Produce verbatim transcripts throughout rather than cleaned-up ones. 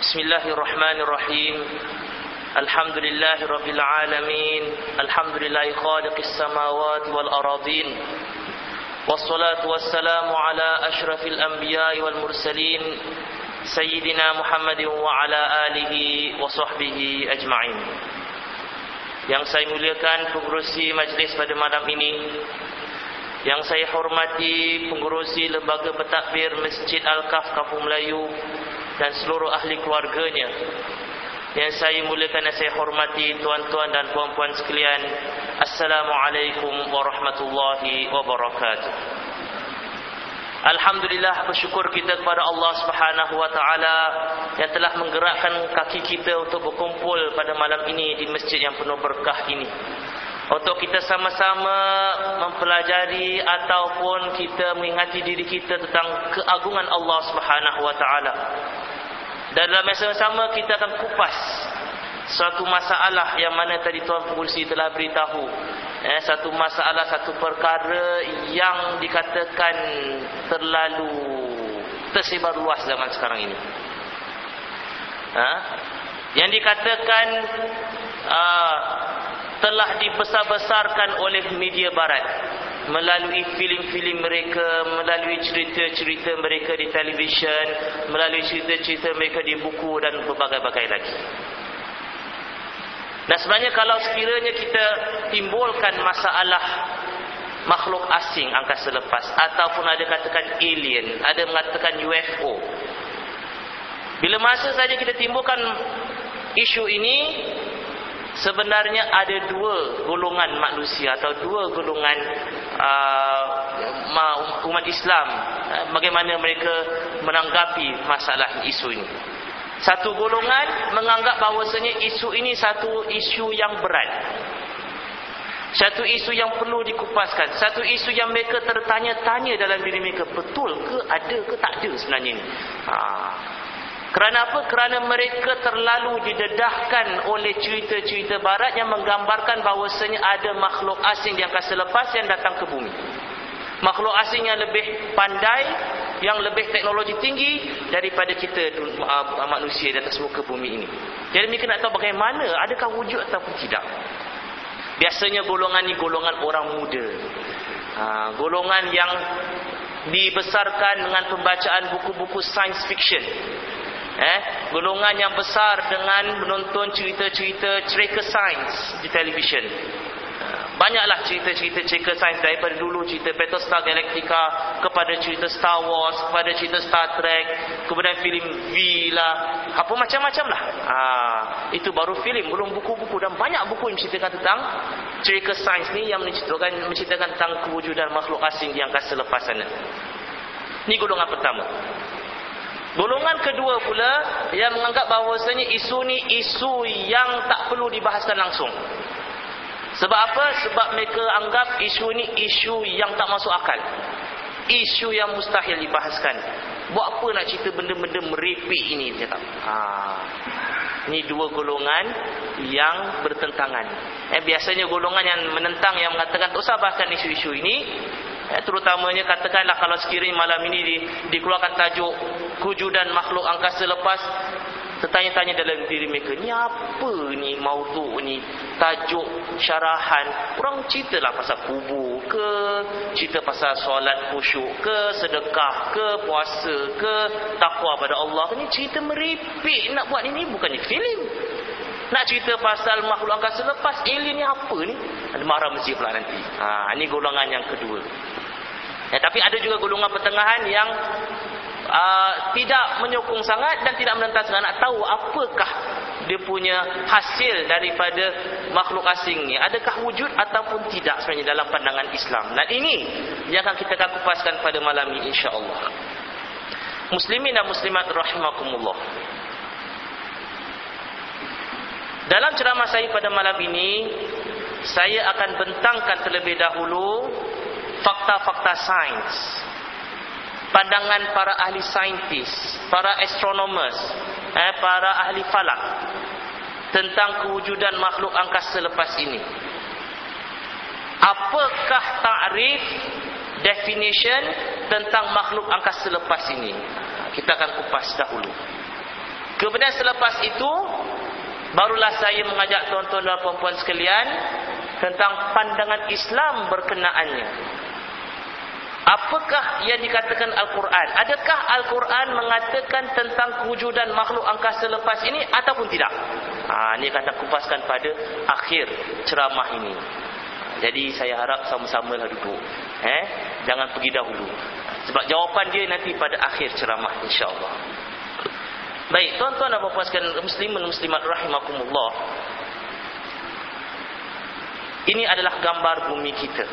Bismillahirrahmanirrahim. Alhamdulillahi rabbil alamin. Alhamdulillahi khaliqis samawati wal aradin. Wassalatu wassalamu ala asyrafil anbiya'i wal mursalin, Sayyidina Muhammadin wa ala alihi wa sahbihi ajma'in. Yang saya muliakan pengurusi majlis pada malam ini, yang saya hormati pengurusi Lembaga Pentadbir Masjid Al-Kaf Kampung Melayu dan seluruh ahli keluarganya, yang saya muliakan dan saya hormati tuan-tuan dan puan-puan sekalian, Assalamualaikum warahmatullahi wabarakatuh. Alhamdulillah, bersyukur kita kepada Allah Subhanahu wa taala yang telah menggerakkan kaki kita untuk berkumpul pada malam ini di masjid yang penuh berkah ini, untuk kita sama-sama mempelajari ataupun kita mengingati diri kita tentang keagungan Allah Subhanahu wa taala. Dan dalam masa yang sama kita akan kupas satu masalah yang mana tadi tuan pengurusi telah beritahu, eh, satu masalah, satu perkara yang dikatakan terlalu tersebar luas zaman sekarang ini, ha? Yang dikatakan uh, telah dibesar-besarkan oleh media barat melalui filem-filem mereka, melalui cerita-cerita mereka di televisyen, melalui cerita-cerita mereka di buku dan berbagai-bagai lagi. Dan sebenarnya kalau sekiranya kita timbulkan masalah makhluk asing angkasa lepas, ataupun ada katakan alien, ada mengatakan U F O, bila masa saja kita timbulkan isu ini, sebenarnya ada dua golongan manusia atau dua golongan uh, umat Islam, bagaimana mereka menanggapi masalah isu ini. Satu golongan menganggap bahawasanya isu ini satu isu yang berat, satu isu yang perlu dikupaskan, satu isu yang mereka tertanya-tanya dalam diri mereka, betul ke, ada ke tak ada sebenarnya ini. Ha. Kerana apa? Kerana mereka terlalu didedahkan oleh cerita-cerita barat yang menggambarkan bahawasanya ada makhluk asing yang angkasa lepas yang datang ke bumi. Makhluk asing yang lebih pandai, yang lebih teknologi tinggi daripada kita uh, manusia di atas muka bumi ini. Jadi mereka nak tahu bagaimana, adakah wujud ataupun tidak. Biasanya golongan ini golongan orang muda, uh, golongan yang dibesarkan dengan pembacaan buku-buku science fiction, eh, golongan yang besar dengan menonton cerita-cerita cerita sains di televisyen. Banyaklah cerita-cerita cerita sains daripada dulu, cerita Battlestar Galactica kepada cerita Star Wars, kepada cerita Star Trek, kemudian filem V lah, apa macam-macam lah. Ha, itu baru filem, belum buku-buku, dan banyak buku yang menceritakan tentang cerita sains ni, yang menceritakan, menceritakan tentang kewujudan makhluk asing di angkasa lepas sana. Ini golongan pertama. Golongan kedua pula yang menganggap bahawasanya isu ni isu yang tak perlu dibahaskan langsung. Sebab apa? Sebab mereka anggap isu ni isu yang tak masuk akal, isu yang mustahil dibahaskan. Buat apa nak cerita benda-benda merepek ini, dia kata. Ha. Ini dua golongan yang bertentangan. Eh, biasanya golongan yang menentang, yang mengatakan tak usah bahaskan isu-isu ini, eh, terutamanya katakanlah kalau sekiranya malam ini di, dikeluarkan tajuk kewujudan makhluk angkasa lepas, tertanya-tanya dalam diri mereka, ni apa ni maudhu ni, tajuk syarahan, orang ceritalah pasal kubur ke, cerita pasal solat khusyuk ke, sedekah ke, puasa ke, takwa pada Allah. Ni cerita meripik nak buat ini, bukannya filem. Nak cerita pasal makhluk angkasa lepas, alien ni apa ni? Ada marah mesti pula nanti. Ha, ini golongan yang kedua. Ya, tapi ada juga golongan pertengahan yang Uh, tidak menyokong sangat dan tidak menentang sangat, nak tahu apakah dia punya hasil daripada makhluk asing ni, adakah wujud ataupun tidak sebenarnya dalam pandangan Islam. Dan ini yang akan kita akan kupaskan pada malam ini, insya-Allah. Muslimin dan muslimat rahimakumullah, dalam ceramah saya pada malam ini, saya akan bentangkan terlebih dahulu fakta-fakta sains, pandangan para ahli saintis, para astronomers, eh, para ahli falak tentang kewujudan makhluk angkasa lepas ini. Apakah takrif, definition tentang makhluk angkasa lepas ini? Kita akan kupas dahulu. Kemudian selepas itu, barulah saya mengajak tuan-tuan dan puan-puan sekalian tentang pandangan Islam berkenaannya. Apakah yang dikatakan Al-Quran? Adakah Al-Quran mengatakan tentang kewujudan makhluk angkasa lepas ini ataupun tidak? Ha, ini akan kupaskan pada akhir ceramah ini. Jadi saya harap sama-sama lah duduk. Eh? Jangan pergi dahulu. Sebab jawapan dia nanti pada akhir ceramah, insya-Allah. Baik, tuan-tuan dan puan-puan sekalian, muslimin muslimat rahimakumullah. Ini adalah gambar bumi kita.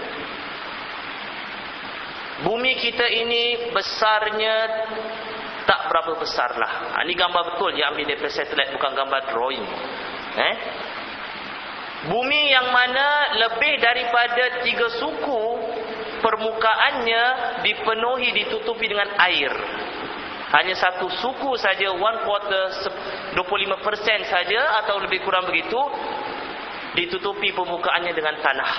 Bumi kita ini besarnya tak berapa besar lah. Ha, ini gambar betul yang ambil daripada satelit, bukan gambar drawing. Eh? Bumi yang mana lebih daripada tiga suku permukaannya dipenuhi, ditutupi dengan air. Hanya satu suku saja, one quarter, dua puluh lima peratus saja atau lebih kurang begitu, ditutupi permukaannya dengan tanah.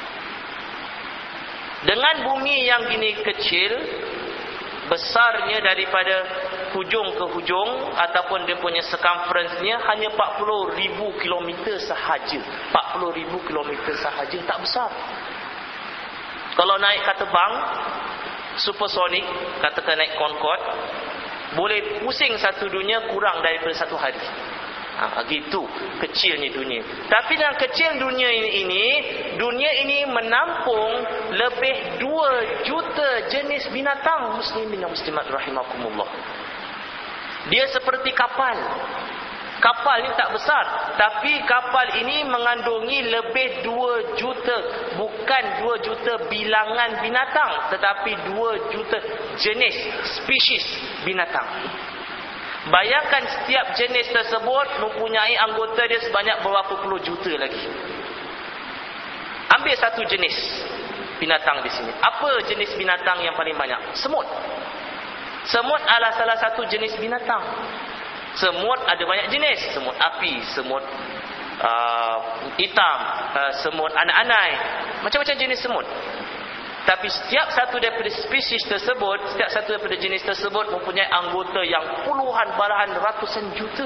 Dengan bumi yang gini kecil, besarnya daripada hujung ke hujung ataupun dia punya circumference-nya hanya empat puluh ribu kilometer sahaja. empat puluh ribu kilometer sahaja, tak besar. Kalau naik kata bang supersonik, katakan naik Concorde, boleh pusing satu dunia kurang daripada satu hari. Ha, gitu kecilnya dunia. Tapi dalam kecil dunia ini, dunia ini menampung lebih dua juta jenis binatang, muslimin dan muslimat rahimakumullah. Dia seperti kapal. Kapal ni tak besar, tapi kapal ini mengandungi lebih dua juta, bukan dua juta bilangan binatang, tetapi dua juta jenis, spesies binatang. Bayangkan setiap jenis tersebut mempunyai anggota dia sebanyak berapa puluh juta lagi. Ambil satu jenis binatang di sini. Apa jenis binatang yang paling banyak? Semut. Semut adalah salah satu jenis binatang. Semut ada banyak jenis. Semut api, semut uh, hitam, uh, semut anak-anai. Macam-macam jenis semut. Tapi setiap satu daripada spesies tersebut, setiap satu daripada jenis tersebut mempunyai anggota yang puluhan, balahan ratusan juta.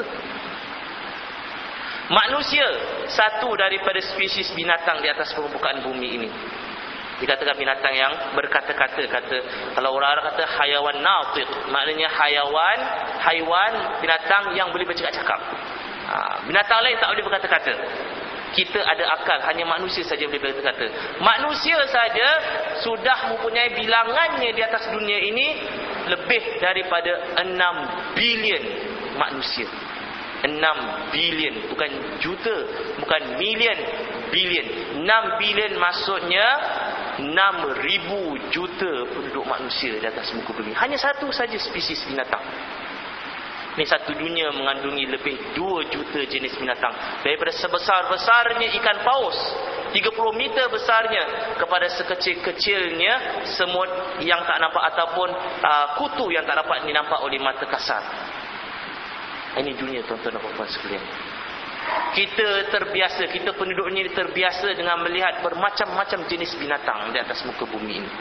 Manusia satu daripada spesies binatang di atas permukaan bumi ini. Dikatakan binatang yang berkata-kata. Kata, kalau orang-orang kata hayawan natiq, maknanya hayawan, haiwan, binatang yang boleh bercakap-cakap. Ha, binatang lain tak boleh berkata-kata. Kita ada akal, hanya manusia saja boleh berkata. Manusia saja sudah mempunyai bilangannya di atas dunia ini lebih daripada enam bilion manusia. enam bilion, bukan juta, bukan million, bilion. enam bilion maksudnya enam ribu juta penduduk manusia di atas muka bumi. Hanya satu saja spesies binatang. Ini satu dunia mengandungi lebih dua juta jenis binatang. Daripada sebesar-besarnya ikan paus, tiga puluh meter besarnya, kepada sekecil-kecilnya semut yang tak nampak ataupun uh, kutu yang tak dapat dinampak oleh mata kasar. Ini dunia, tuan-tuan dan puan-puan sekalian. Kita terbiasa, kita penduduk ini terbiasa dengan melihat bermacam-macam jenis binatang di atas muka bumi ini.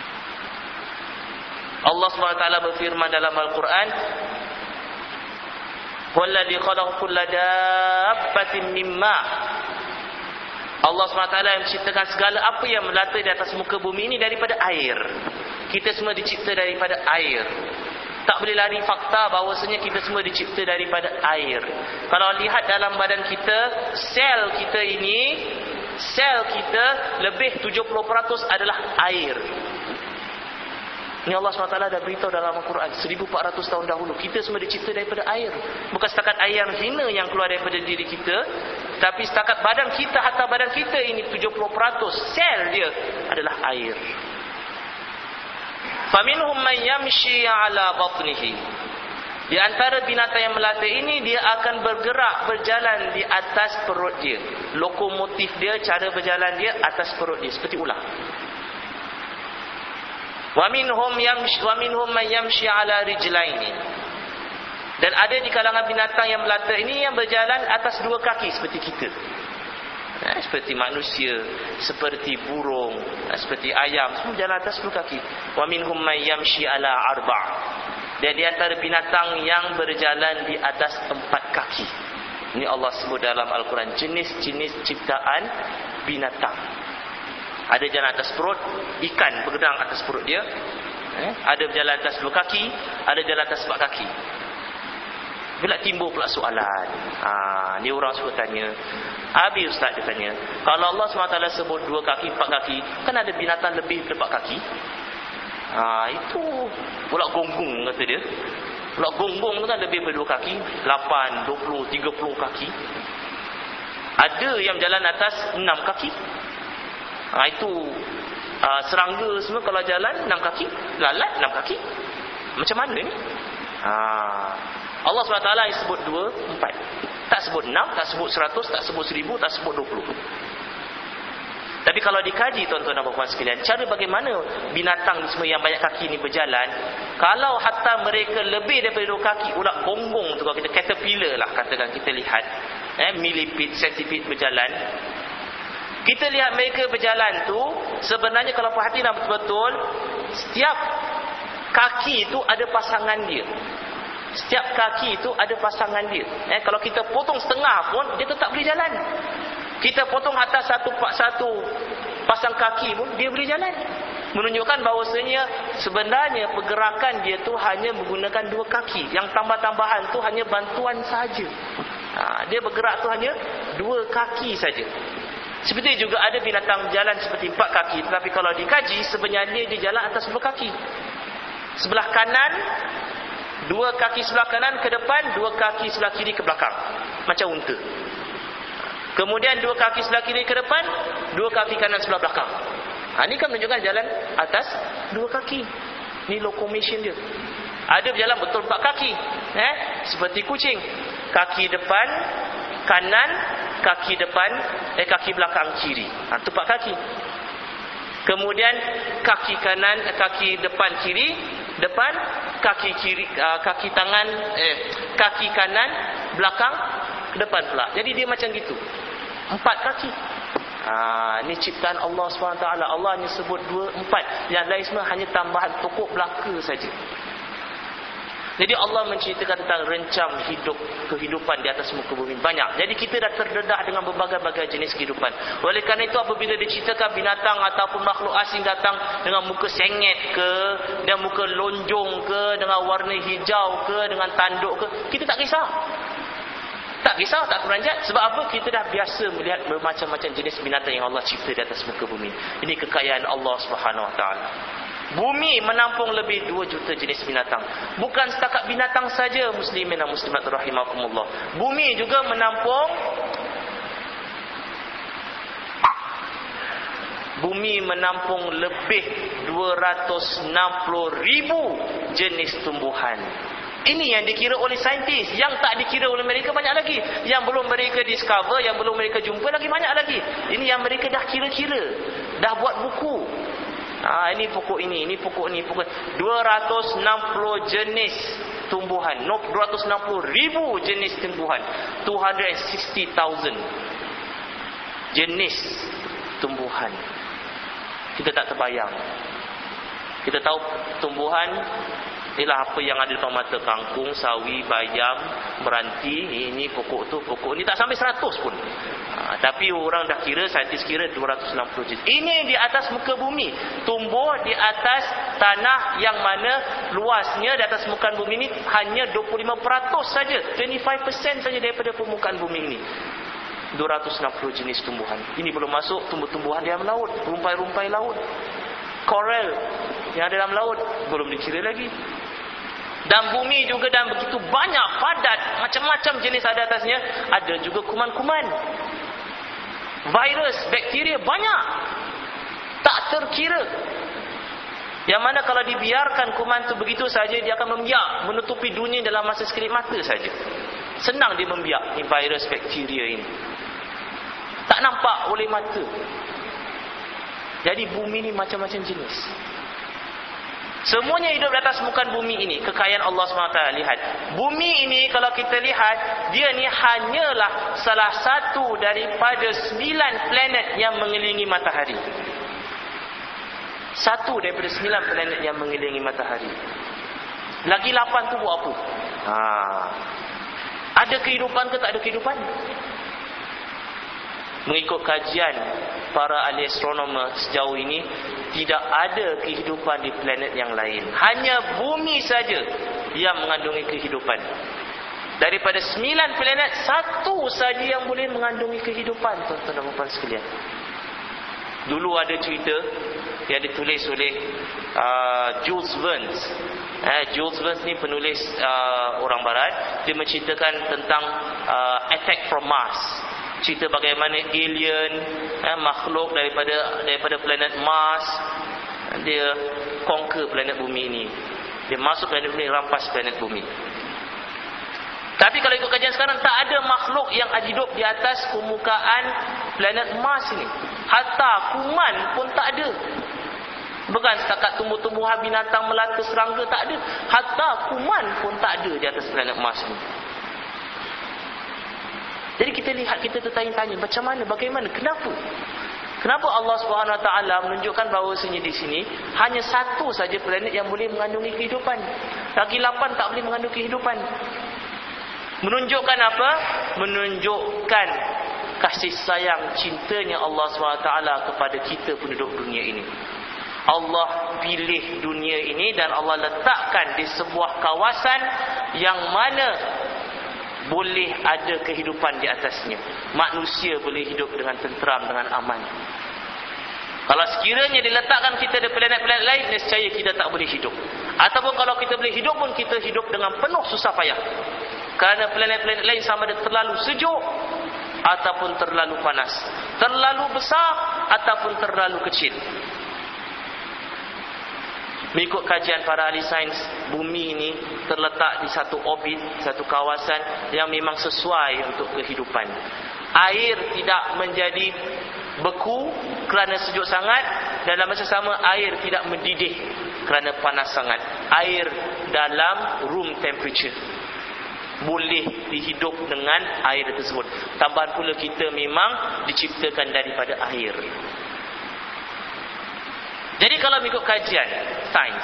Allah subhanahu wa taala berfirman dalam Al-Quran, "Walladzi khalaqa kulla dabbatin mimma." Allah subhanahu wa taala yang menciptakan segala apa yang melata di atas muka bumi ini daripada air. Kita semua dicipta daripada air. Tak boleh lari fakta bahawasanya kita semua dicipta daripada air. Kalau lihat dalam badan kita, sel kita ini, sel kita lebih tujuh puluh peratus adalah air. Ini Allah subhanahu wa taala dah beritahu dalam Al-Quran seribu empat ratus tahun dahulu. Kita semua dicipta daripada air. Bukan setakat air yang hina yang keluar daripada diri kita, tapi setakat badan kita, hatta badan kita ini tujuh puluh peratus sel dia adalah air. Faminhum man yamshi ala batnihi. Di antara binatang yang melata ini, dia akan bergerak, berjalan di atas perut dia. Lokomotif dia, cara berjalan dia atas perut dia, seperti ular. Wa minhum yamshi wa minhum man yamshi ala rijlaini. Dan ada di kalangan binatang yang melata ini yang berjalan atas dua kaki seperti kita. Ha, seperti manusia, seperti burung, ha, seperti ayam, semua jalan atas dua kaki. Wa minhum man yamshi ala arba'. Dan di antara binatang yang berjalan di atas empat kaki. Ini Allah sebut dalam Al-Quran, jenis-jenis ciptaan binatang. Ada jalan atas perut, ikan bergedang atas perut dia. Eh? Ada berjalan atas dua kaki, ada jalan atas empat kaki. Bila timbul pula soalan, ha, ni orang suka tanya, Abi Ustaz dia tanya, kalau Allah subhanahu wa taala sebut dua kaki, empat kaki, kan ada binatang lebih dari empat kaki? Ha, itu pula gonggong kata dia. Pula gonggong tu kan lebih dari dua kaki, lapan, dua puluh, tiga puluh kaki. Ada yang jalan atas enam kaki. Ha, itu uh, serangga semua kalau jalan enam kaki, lalat enam kaki. Macam mana ni? Ha, Allah subhanahu wa taala sebut dua, empat. Tak sebut enam, tak sebut seratus, tak sebut seribu, tak sebut dua puluh. Tapi kalau dikaji tuan-tuan dan puan-puan sekalian, cara bagaimana binatang semua yang banyak kaki ni berjalan, kalau hatta mereka lebih daripada dua kaki, ulat gonggong tu, kalau kita caterpillar lah katakan, kita lihat eh, millipede, centipede berjalan, kita lihat mereka berjalan tu, sebenarnya kalau perhatikan betul-betul, setiap kaki tu ada pasangan dia. Setiap kaki itu ada pasangan dia. Eh, kalau kita potong setengah pun, dia tetap boleh jalan. Kita potong atas satu satu pasang kaki pun, dia boleh jalan. Menunjukkan bahawasanya sebenarnya pergerakan dia tu hanya menggunakan dua kaki. Yang tambah-tambahan tu hanya bantuan saja. Ha, dia bergerak tu hanya dua kaki saja. Seperti juga ada binatang jalan seperti empat kaki, tetapi kalau dikaji sebenarnya dia jalan atas dua kaki. Sebelah kanan, dua kaki sebelah kanan ke depan, dua kaki sebelah kiri ke belakang. Macam unta. Kemudian dua kaki sebelah kiri ke depan, dua kaki kanan sebelah belakang. Ha, ini kan menunjukkan jalan atas dua kaki. Ini locomotion dia. Ada berjalan betul empat kaki. Eh? Seperti kucing. Kaki depan, kanan, kaki depan, eh kaki belakang kiri. Ha, itu empat kaki. Kemudian kaki kanan, kaki depan kiri, depan, kaki kiri, uh, kaki tangan, eh, kaki kanan, belakang, ke depan pula. Jadi dia macam gitu. Empat kaki. Ha, ini ciptaan Allah subhanahu wa taala. Allah hanya sebut dua, empat. Yang lain semua hanya tambahan pokok belaka saja. Jadi Allah menceritakan tentang rencam hidup, kehidupan di atas muka bumi banyak. Jadi kita dah terdedah dengan berbagai-bagai jenis kehidupan. Oleh kerana itu apabila diceritakan binatang ataupun makhluk asing datang dengan muka sengit ke, dengan muka lonjong ke, dengan warna hijau ke, dengan tanduk ke, kita tak kisah. Tak kisah, tak teranjat. Sebab apa? Kita dah biasa melihat bermacam-macam jenis binatang yang Allah cipta di atas muka bumi. Ini kekayaan Allah subhanahu wa taala. Bumi menampung lebih dua juta jenis binatang. Bukan setakat binatang saja, muslimin dan muslimat rahimakumullah. Bumi juga menampung Bumi menampung lebih dua ratus enam puluh ribu jenis tumbuhan. Ini yang dikira oleh saintis. Yang tak dikira oleh mereka banyak lagi. Yang belum mereka discover, yang belum mereka jumpa lagi banyak lagi. Ini yang mereka dah kira-kira, dah buat buku. Ha, ini pokok ini, ini pokok ini, pokok dua ratus enam puluh jenis tumbuhan. No, dua ratus enam puluh ribu jenis tumbuhan. dua ratus enam puluh ribu jenis tumbuhan. Kita tak terbayang. Kita tahu tumbuhan ialah apa yang ada di depan mata, kangkung, sawi, bayam, meranti, ini pokok tu, pokok ni tak sampai seratus pun. Ha, tapi orang dah kira, saintis kira dua ratus enam puluh jenis. Ini di atas muka bumi, tumbuh di atas tanah yang mana luasnya di atas muka bumi ini hanya dua puluh lima peratus saja, dua puluh lima peratus saja daripada permukaan bumi ini. dua ratus enam puluh jenis tumbuhan. Ini belum masuk tumbuh-tumbuhan di dalam laut, rumpai-rumpai laut, coral yang ada dalam laut, belum dikira lagi. Dan bumi juga dan begitu banyak, padat, macam-macam jenis ada atasnya. Ada juga kuman-kuman, virus, bakteria, banyak, tak terkira. Yang mana kalau dibiarkan kuman itu begitu saja, dia akan membiak, menutupi dunia dalam masa sekelip mata saja. Senang dia membiak, ni virus, bakteria ini, tak nampak oleh mata. Jadi bumi ni macam-macam jenis. Semuanya hidup di atas muka bumi ini. Kekayaan Allah subhanahu wa taala. Lihat, bumi ini kalau kita lihat, dia ni hanyalah salah satu daripada sembilan planet yang mengelilingi matahari. Satu daripada sembilan planet yang mengelilingi matahari. Lagi lapan tu buat apa? Ha. Ada kehidupan ke tak ada kehidupan? Mengikut kajian para ahli astronomer sejauh ini, tidak ada kehidupan di planet yang lain. Hanya bumi saja yang mengandungi kehidupan. Daripada sembilan planet, satu saja yang boleh mengandungi kehidupan, tuan-tuan dan puan sekalian. Dulu ada cerita yang ditulis oleh uh, Jules Verne. Eh, Jules Verne ni penulis uh, orang barat. Dia menceritakan tentang uh, Attack from Mars. Cerita bagaimana alien, eh, makhluk daripada daripada planet Mars, dia conquer planet bumi ini. Dia masuk planet bumi, rampas planet bumi. Tapi kalau ikut kajian sekarang, tak ada makhluk yang hidup di atas permukaan planet Mars ini. Hatta kuman pun tak ada. Bukan setakat tumbuh-tumbuhan, binatang, melata, serangga, tak ada. Hatta kuman pun tak ada di atas planet Mars ini. Jadi kita lihat, kita tertanya-tanya, macam mana, bagaimana, kenapa? Kenapa Allah Subhanahu Wa Taala menunjukkan bahawasanya di sini hanya satu saja planet yang boleh mengandungi kehidupan. Lagi lapan tak boleh mengandung kehidupan. Menunjukkan apa? Menunjukkan kasih sayang, cintanya Allah Subhanahu Wa Taala kepada kita penduduk dunia ini. Allah pilih dunia ini dan Allah letakkan di sebuah kawasan yang mana boleh ada kehidupan di atasnya. Manusia boleh hidup dengan tenteram, dengan aman. Kalau sekiranya diletakkan kita di planet-planet lain, nescaya kita tak boleh hidup. Ataupun kalau kita boleh hidup pun, kita hidup dengan penuh susah payah. Kerana planet-planet lain sama ada terlalu sejuk ataupun terlalu panas, terlalu besar ataupun terlalu kecil. Mengikut kajian para ahli sains, bumi ini terletak di satu orbit, satu kawasan yang memang sesuai untuk kehidupan. Air tidak menjadi beku kerana sejuk sangat, dan dalam masa sama air tidak mendidih kerana panas sangat. Air dalam room temperature, boleh dihidup dengan air tersebut. Tambahan pula, kita memang diciptakan daripada air. Jadi kalau mengikut kajian sains,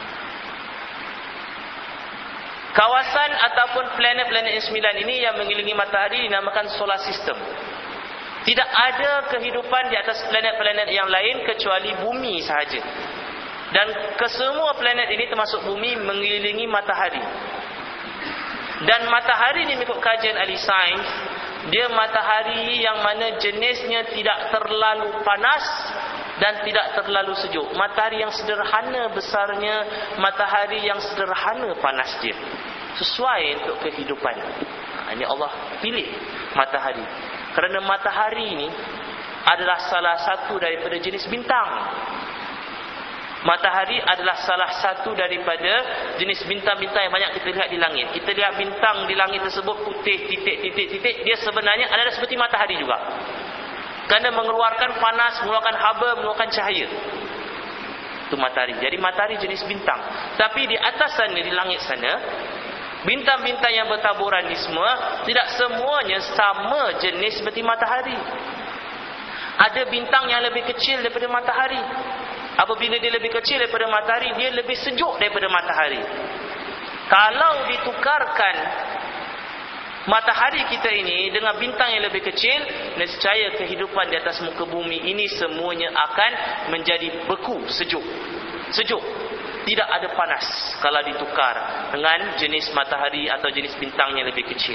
kawasan ataupun planet-planet yang sembilan ini yang mengelilingi matahari dinamakan solar system. Tidak ada kehidupan di atas planet-planet yang lain kecuali bumi sahaja. Dan kesemua planet ini termasuk bumi mengelilingi matahari. Dan matahari ini mengikut kajian ahli sains, dia matahari yang mana jenisnya tidak terlalu panas dan tidak terlalu sejuk. Matahari yang sederhana besarnya, matahari yang sederhana panas dia. Sesuai untuk kehidupan. Ini Allah pilih matahari. Kerana matahari ini adalah salah satu daripada jenis bintang. Matahari adalah salah satu daripada jenis bintang-bintang yang banyak kita lihat di langit. Kita lihat bintang di langit tersebut putih, titik-titik-titik. Dia sebenarnya adalah seperti matahari juga. Kerana mengeluarkan panas, mengeluarkan haba, mengeluarkan cahaya. Itu matahari. Jadi matahari jenis bintang. Tapi di atas sana, di langit sana, bintang-bintang yang bertaburan ni semua, tidak semuanya sama jenis seperti matahari. Ada bintang yang lebih kecil daripada matahari. Apabila dia lebih kecil daripada matahari, dia lebih sejuk daripada matahari. Kalau ditukarkan matahari kita ini dengan bintang yang lebih kecil, nescaya kehidupan di atas muka bumi ini semuanya akan menjadi beku, sejuk. Sejuk. Tidak ada panas kalau ditukar dengan jenis matahari atau jenis bintang yang lebih kecil.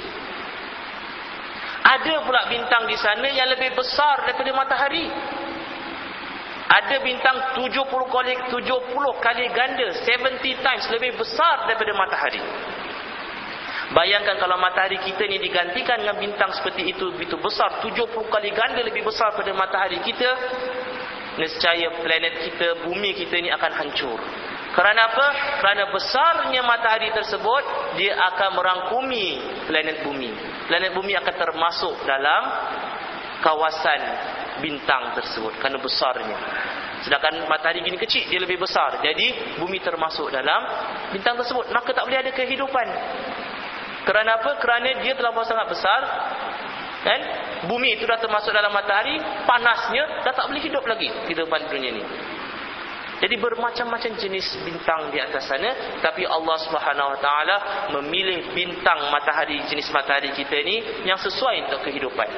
Ada pula bintang di sana yang lebih besar daripada matahari. Ada bintang tujuh puluh kali tujuh puluh kali ganda, tujuh puluh times lebih besar daripada matahari. Bayangkan kalau matahari kita ni digantikan dengan bintang seperti itu, begitu besar, tujuh puluh kali ganda lebih besar daripada matahari kita, nescaya planet kita, bumi kita ni akan hancur. Kerana apa? Kerana besarnya matahari tersebut, dia akan merangkumi planet bumi. Planet bumi akan termasuk dalam kawasan bintang tersebut kerana besarnya. Sedangkan matahari gini kecil, dia lebih besar. Jadi bumi termasuk dalam bintang tersebut. Maka tak boleh ada kehidupan. Kerana apa? Kerana dia terlalu sangat besar, kan? Bumi itu dah termasuk dalam matahari, panasnya dah tak boleh hidup lagi kehidupan dunia ni. Jadi bermacam-macam jenis bintang di atas sana, tapi Allah Subhanahu Wa Taala memilih bintang matahari, jenis matahari kita ni yang sesuai untuk kehidupan.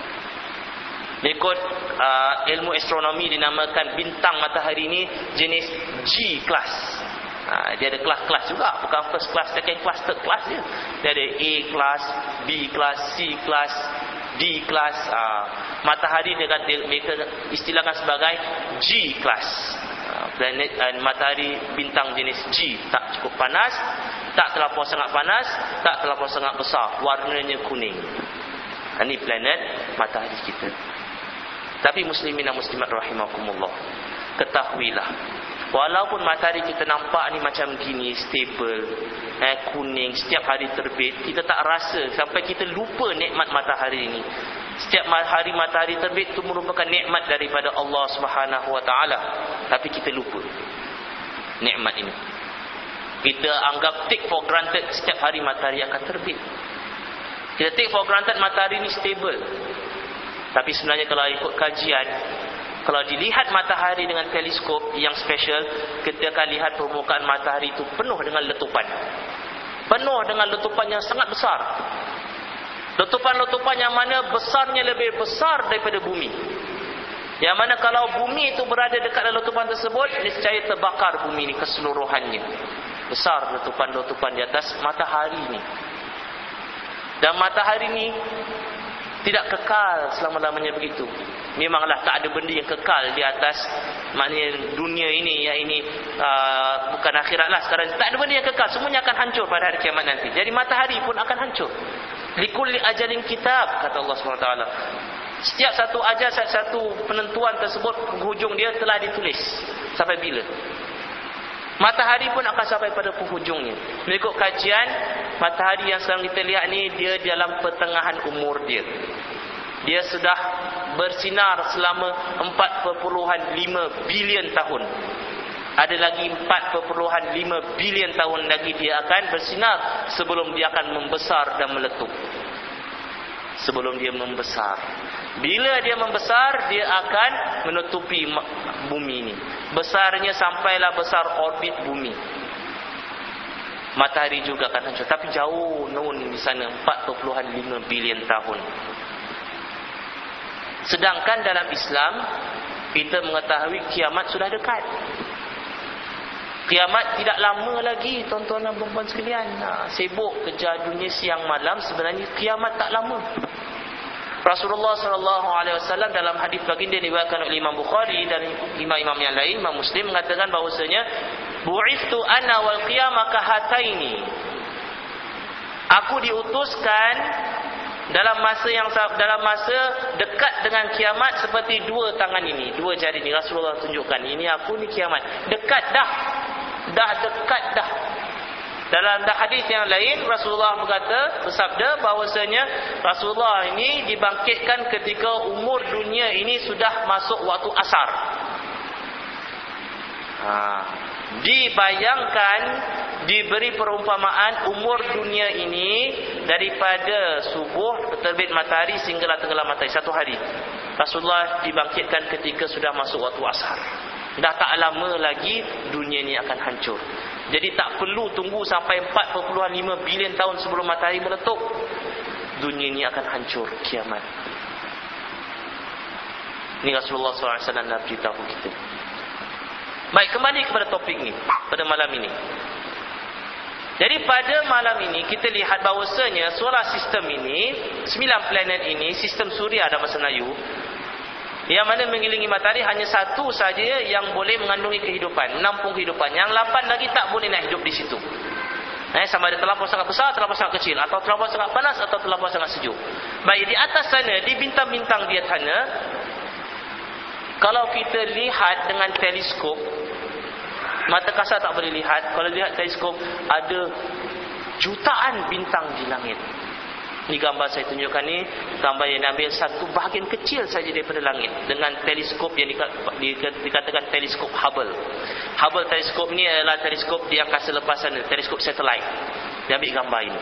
Mengikut uh, ilmu astronomi dinamakan bintang matahari ni jenis G class. Ha, dia ada kelas-kelas juga, bukan first class, second class, third class dia. Dia ada A class, B class, C class, D class. Ha, matahari dia, dia mereka istilahkan sebagai G class. Ha, planet uh, matahari bintang jenis G, tak cukup panas, tak terlampau sangat panas, tak terlampau sangat besar, warnanya kuning. Ha, ini planet matahari kita. Tapi muslimin dan muslimat rahimakumullah, ketahuilah, walaupun matahari kita nampak ni macam gini, stable, eh, kuning, setiap hari terbit, kita tak rasa sampai kita lupa nikmat matahari ini. Setiap hari matahari terbit itu merupakan nikmat daripada Allah Subhanahu Wa Taala, tapi kita lupa nikmat ini. Kita anggap take for granted setiap hari matahari akan terbit. Kita take for granted matahari ini stable. Tapi sebenarnya kalau ikut kajian, kalau dilihat matahari dengan teleskop yang special, kita akan lihat permukaan matahari itu penuh dengan letupan. Penuh dengan letupan yang sangat besar. Letupan-letupan yang mana besarnya lebih besar daripada bumi. Yang mana kalau bumi itu berada dekat dalam letupan tersebut, niscaya terbakar bumi ini keseluruhannya. Besar letupan-letupan di atas matahari ini. Dan matahari ini tidak kekal selama-lamanya begitu. Memanglah tak ada benda yang kekal di atas, maknanya dunia ini, yang ini uh, bukan akhirat lah sekarang. Tak ada benda yang kekal, semuanya akan hancur pada hari kiamat nanti. Jadi matahari pun akan hancur. Likulli ajalin kitab, kata Allah subhanahu wa taala. Setiap satu ajal, satu penentuan tersebut, penghujung dia telah ditulis. Sampai bila? Matahari pun akan sampai pada penghujungnya. Mengikut kajian, matahari yang sedang kita lihat ni, dia dalam pertengahan umur dia. Dia sudah bersinar selama empat perpuluhan lima bilion tahun. Ada lagi empat perpuluhan lima bilion tahun lagi dia akan bersinar sebelum dia akan membesar dan meletup. Sebelum dia membesar. Bila dia membesar, dia akan menutupi bumi ini. Besarnya sampailah besar orbit bumi. Matahari juga akan hancur, tapi jauh nun di sana, empat perpuluhan lima bilion tahun. Sedangkan dalam Islam, kita mengetahui kiamat sudah dekat. Kiamat tidak lama lagi, tuan-tuan dan puan-puan sekalian. Nah, sibuk kerja dunia siang malam, sebenarnya kiamat tak lama. Rasulullah sallallahu alaihi wasallam dalam hadis baginda diriwayatkan oleh Imam Bukhari dan imam-imam yang lain, Imam Muslim, mengatakan bahawasanya bu'ithtu ana wal qiyamah kahataini. Aku diutuskan dalam masa yang dalam masa dekat dengan kiamat seperti dua tangan ini, dua jari ini. Rasulullah tunjukkan, ini aku ni kiamat. Dekat dah. Dah dekat dah. Dalam hadis yang lain, Rasulullah berkata, bersabda bahawasanya Rasulullah ini dibangkitkan ketika umur dunia ini sudah masuk waktu asar. Ha. Dibayangkan, diberi perumpamaan umur dunia ini daripada subuh terbit matahari sehinggalah tenggelam matahari, satu hari. Rasulullah dibangkitkan ketika sudah masuk waktu asar. Dah tak lama lagi dunia ini akan hancur. Jadi tak perlu tunggu sampai empat perpuluhan lima bilion tahun sebelum matahari meletup. Dunia ini akan hancur, kiamat. Ini Rasulullah sallallahu alaihi wasallam dah beritahu kita. Baik, kembali kepada topik ni pada malam ini. Jadi pada malam ini kita lihat bahawasanya solar sistem ini, sembilan planet ini, sistem suria dalam bahasa Melayu, yang mana mengelilingi matahari, hanya satu saja yang boleh mengandungi kehidupan, menampung kehidupan. Yang lapan lagi tak boleh nak hidup di situ. Eh, sama ada terlampau sangat besar, terlampau sangat kecil, atau terlampau sangat panas, atau terlampau sangat sejuk. Baik, di atas sana, di bintang-bintang di sana, kalau kita lihat dengan teleskop, mata kasar tak boleh lihat. Kalau lihat teleskop, ada jutaan bintang di langit. Ini gambar saya tunjukkan ni, gambar yang diambil satu bahagian kecil saja daripada langit dengan teleskop yang dikatakan teleskop Hubble. Hubble teleskop ni adalah teleskop di angkasa lepas sana, teleskop satelit. Dia ambil gambar ini.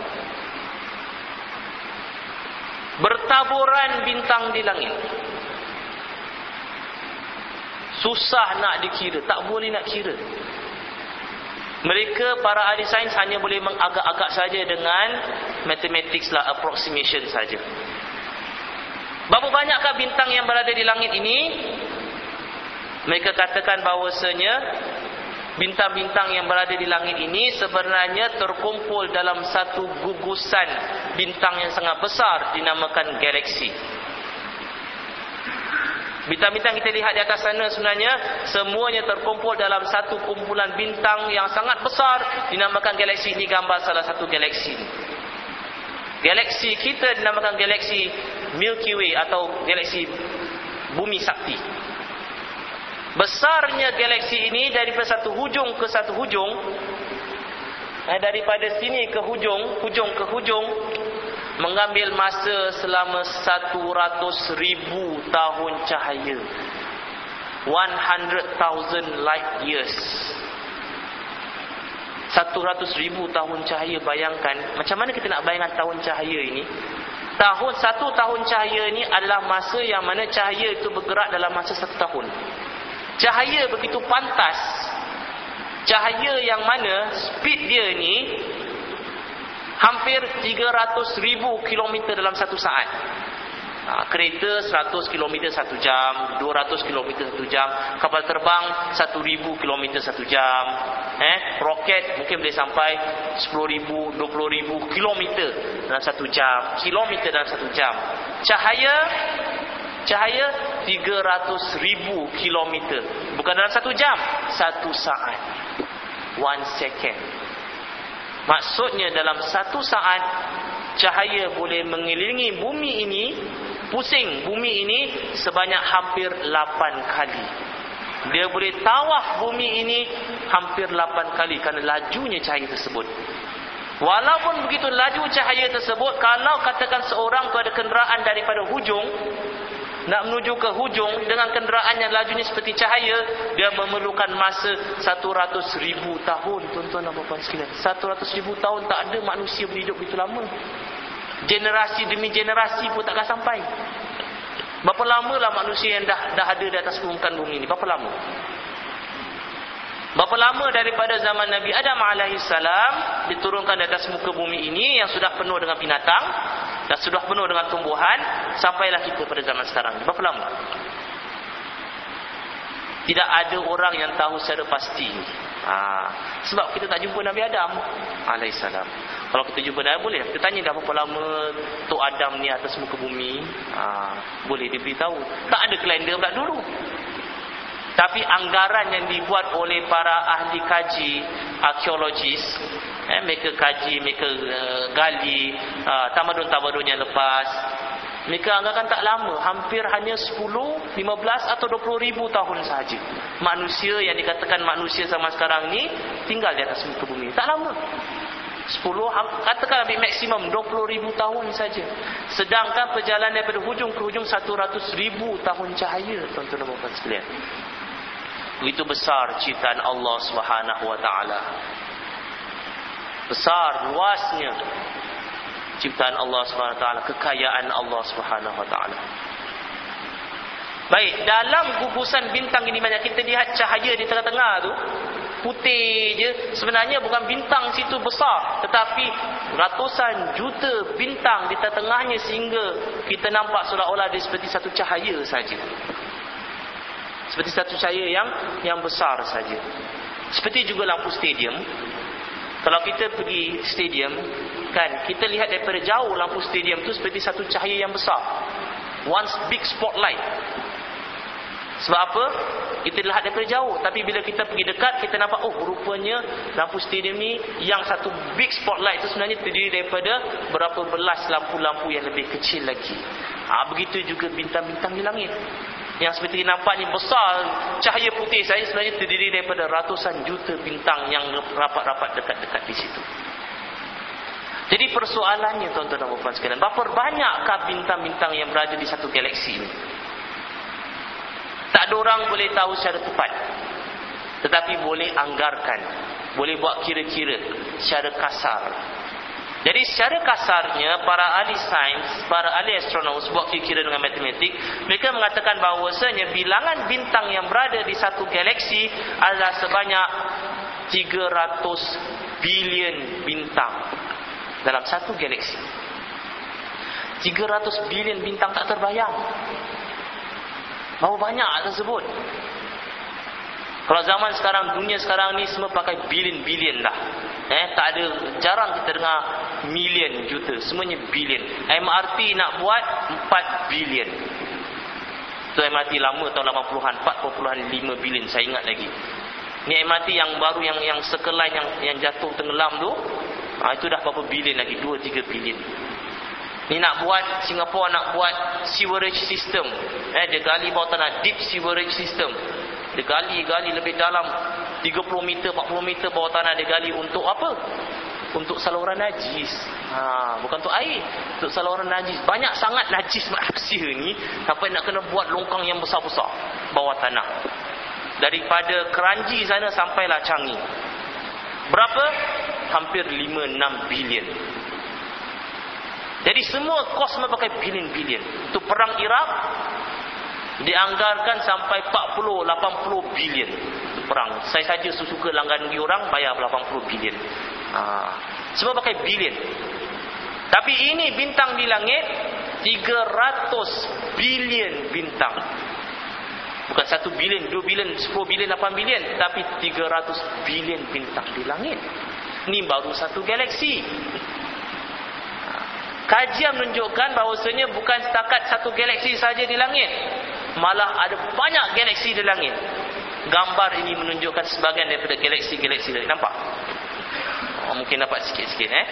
Bertaburan bintang di langit. Susah nak dikira, tak boleh nak kira. Mereka, para ahli sains, hanya boleh mengagak-agak saja dengan mathematics lah, approximation saja. Berapa banyakkah bintang yang berada di langit ini? Mereka katakan bahawasanya bintang-bintang yang berada di langit ini sebenarnya terkumpul dalam satu gugusan bintang yang sangat besar dinamakan galaksi. Bintang-bintang kita lihat di atas sana sebenarnya semuanya terkumpul dalam satu kumpulan bintang yang sangat besar dinamakan galaksi. Ini gambar salah satu galaksi. Galaksi kita dinamakan galaksi Milky Way atau galaksi Bumi Sakti. Besarnya galaksi ini daripada satu hujung ke satu hujung, eh, daripada sini ke hujung, hujung ke hujung, mengambil masa selama satu ratus ribu tahun cahaya. one hundred thousand light years. satu ratus ribu tahun cahaya. Bayangkan, macam mana kita nak bayangkan tahun cahaya ini? Tahun, satu tahun cahaya ini adalah masa yang mana cahaya itu bergerak dalam masa satu tahun. Cahaya begitu pantas. Cahaya yang mana speed dia ni hampir tiga ratus ribu kilometer dalam satu saat. Ha, kereta seratus kilometer satu jam, dua ratus kilometer satu jam, kapal terbang seribu kilometer satu jam, eh, roket mungkin boleh sampai sepuluh ribu, dua puluh ribu kilometer dalam satu jam, kilometer dalam satu jam. Cahaya Cahaya tiga ratus ribu kilometer. Bukan dalam satu jam, satu saat. One second. Maksudnya dalam satu saat cahaya boleh mengelilingi bumi ini, pusing bumi ini sebanyak hampir lapan kali. Dia boleh tawaf bumi ini hampir lapan kali kerana lajunya cahaya tersebut. Walaupun begitu laju cahaya tersebut, kalau katakan seorang tu ada kenderaan daripada hujung nak menuju ke hujung dengan kenderaan yang lajunya seperti cahaya, dia memerlukan masa satu ratus ribu tahun. Tuan-tuan dan puan-puan sekalian, satu ratus ribu tahun tak ada manusia berhidup begitu lama. Generasi demi generasi pun takkan sampai. Berapa lamalah manusia yang dah dah ada di atas permukaan bumi ini? Berapa lama? Berapa lama daripada zaman Nabi Adam alaihissalam diturunkan di atas muka bumi ini yang sudah penuh dengan binatang dan sudah penuh dengan tumbuhan, sampailah kita pada zaman sekarang. Berapa lama? Tidak ada orang yang tahu secara pasti. Ha, sebab kita tak jumpa Nabi Adam alaihissalam. Kalau kita jumpa Nabi, boleh kita tanya dah berapa lama Tok Adam ni atas muka bumi. Ha, boleh diberitahu. Tak ada kalender pula dulu. Tapi anggaran yang dibuat oleh para ahli kaji, arkeologis, eh, mereka kaji, mereka uh, gali uh, tamadun-tamadun yang lepas, mereka anggarkan tak lama, hampir hanya sepuluh, lima belas atau dua puluh ribu tahun sahaja. Manusia yang dikatakan manusia zaman sekarang ni tinggal di atas muka bumi. Tak lama, sepuluh, katakan lebih maksimum dua puluh ribu tahun saja. Sedangkan perjalanan daripada hujung ke hujung satu ratus ribu tahun cahaya, tuan-tuan dan puan-puan sekalian. Begitu besar ciptaan Allah Subhanahu wa taala. Besar luasnya ciptaan Allah Subhanahu wa taala, kekayaan Allah Subhanahu wa taala. Baik, dalam gugusan bintang ini banyak kita lihat cahaya di tengah-tengah tu putih je. Sebenarnya bukan bintang situ besar, tetapi ratusan juta bintang di tengah-tengahnya sehingga kita nampak seolah-olah dia seperti satu cahaya saja. Seperti satu cahaya yang yang besar saja. Seperti juga lampu stadium. Kalau kita pergi stadium, kan, kita lihat daripada jauh lampu stadium tu seperti satu cahaya yang besar. One big spotlight. Sebab apa? Kita lihat daripada jauh, tapi bila kita pergi dekat, kita nampak, oh, rupanya lampu stadium ni yang satu big spotlight itu sebenarnya terdiri daripada berapa belas lampu-lampu yang lebih kecil lagi. Ha, begitu juga bintang-bintang di langit. Yang seperti nampak ni besar, cahaya putih saya sebenarnya terdiri daripada ratusan juta bintang yang rapat-rapat dekat-dekat di situ. Jadi persoalannya, tuan-tuan dan puan-puan sekalian, berapa banyakkah bintang-bintang yang berada di satu galaksi ini? Tak ada orang boleh tahu secara tepat, tetapi boleh anggarkan, boleh buat kira-kira secara kasar. Jadi secara kasarnya para ahli sains, para ahli astronom buat kira dengan matematik, mereka mengatakan bahawasanya bilangan bintang yang berada di satu galaksi adalah sebanyak tiga ratus bilion bintang dalam satu galaksi. tiga ratus bilion bintang tak terbayang. Berapa banyak tersebut? Kalau zaman sekarang, dunia sekarang ni semua pakai bilion-bilion lah. Eh, tak ada, jarang kita dengar million, juta, semuanya bilion. M R T nak buat empat bilion. Tu M R T lama tahun lapan puluhan, empat perpuluhan lima bilion, saya ingat lagi. Ni M R T yang baru, yang yang sekelan yang yang jatuh tenggelam tu, ha, itu dah berapa bilion lagi, dua tiga bilion. Ni nak buat, Singapura nak buat sewerage system. Eh, dia gali bawah tanah, deep sewerage system. Dia gali-gali lebih dalam tiga puluh meter, empat puluh meter bawah tanah. Dia gali untuk apa? Untuk saluran najis. Ha, bukan untuk air, untuk saluran najis. Banyak sangat najis manusia ni sampai nak kena buat longkang yang besar-besar bawah tanah. Daripada Keranji sana sampailah Changi. Berapa? Hampir lima enam bilion. Jadi semua kos semua pakai bilion-bilion. Untuk perang Iraq dianggarkan sampai empat puluh lapan puluh bilion perang. Saya saja suka langgan diorang bayar lapan puluh bilion. Ha, semua pakai bilion. Tapi ini bintang di langit tiga ratus bilion bintang. Bukan satu bilion, dua bilion, sepuluh bilion, lapan bilion, tapi tiga ratus bilion bintang di langit. Ini baru satu galaksi. Kajian menunjukkan bahawasanya bukan setakat satu galaksi saja di langit, malah ada banyak galaksi di langit. Gambar ini menunjukkan sebahagian daripada galaksi-galaksi tadi. Nampak? Oh, mungkin dapat sikit-sikit eh.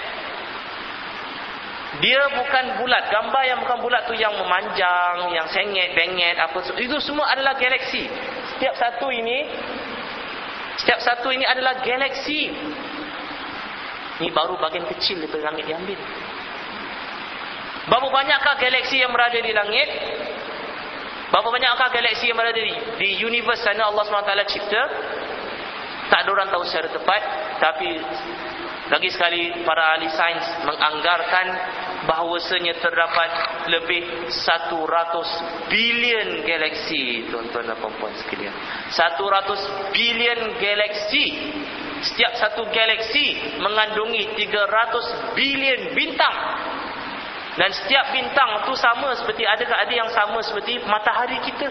Dia bukan bulat. Gambar yang bukan bulat tu yang memanjang, yang sengit, bengit, apa, itu semua adalah galaksi. Setiap satu ini Setiap satu ini adalah galaksi. Ini baru bahagian kecil daripada langit diambil. Berapa banyakkah galaksi yang berada di langit? Berapa banyakkah galaksi yang berada di, di universe sana Allah subhanahu wa taala cipta? Tak ada orang tahu secara tepat. Tapi lagi sekali para ahli sains menganggarkan bahawasanya terdapat lebih satu ratus bilion galaksi, tuan-tuan dan puan-puan sekalian. satu ratus bilion galaksi. Setiap satu galaksi mengandungi tiga ratus bilion bintang. Dan setiap bintang tu sama seperti, adakah ada yang sama seperti matahari kita?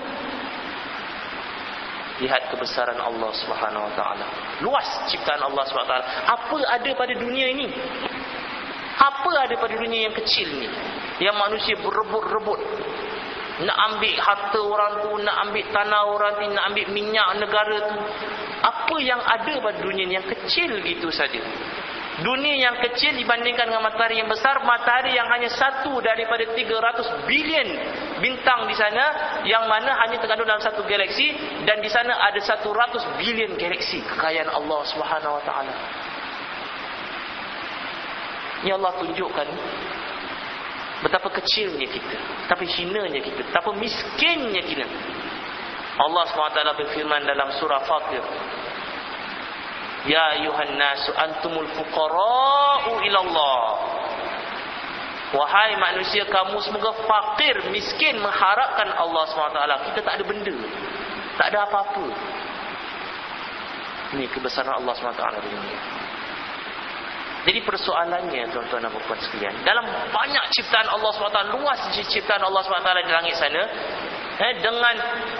Lihat kebesaran Allah Subhanahu Wa Taala. Luas ciptaan Allah Subhanahu Wa Taala. Apa ada pada dunia ini? Apa ada pada dunia yang kecil ni, yang manusia berebut-rebut nak ambil harta orang tu, nak ambil tanah orang tu, nak ambil minyak negara tu? Apa yang ada pada dunia ni yang kecil gitu saja? Dunia yang kecil dibandingkan dengan matahari yang besar. Matahari yang hanya satu daripada tiga ratus bilion bintang di sana, yang mana hanya terkandung dalam satu galaksi. Dan di sana ada satu ratus bilion galaksi. Kekayaan Allah Subhanahu Wa Taala. Ini Allah tunjukkan betapa kecilnya kita, betapa hinanya kita, betapa miskinnya kita. Allah Subhanahu Wa Taala berfirman dalam surah Fatir, Ya ayuhan nasu antumul fuqara'u ilallah. Wahai manusia, kamu semoga fakir, miskin, mengharapkan Allah subhanahu wa taala. Kita tak ada benda, tak ada apa-apa. Ini kebesaran Allah subhanahu wa taala di dunia. Jadi persoalannya, tuan-tuan dan puan sekalian, dalam banyak ciptaan Allah subhanahu wa taala, luas ciptaan Allah subhanahu wa taala di langit sana, eh, dengan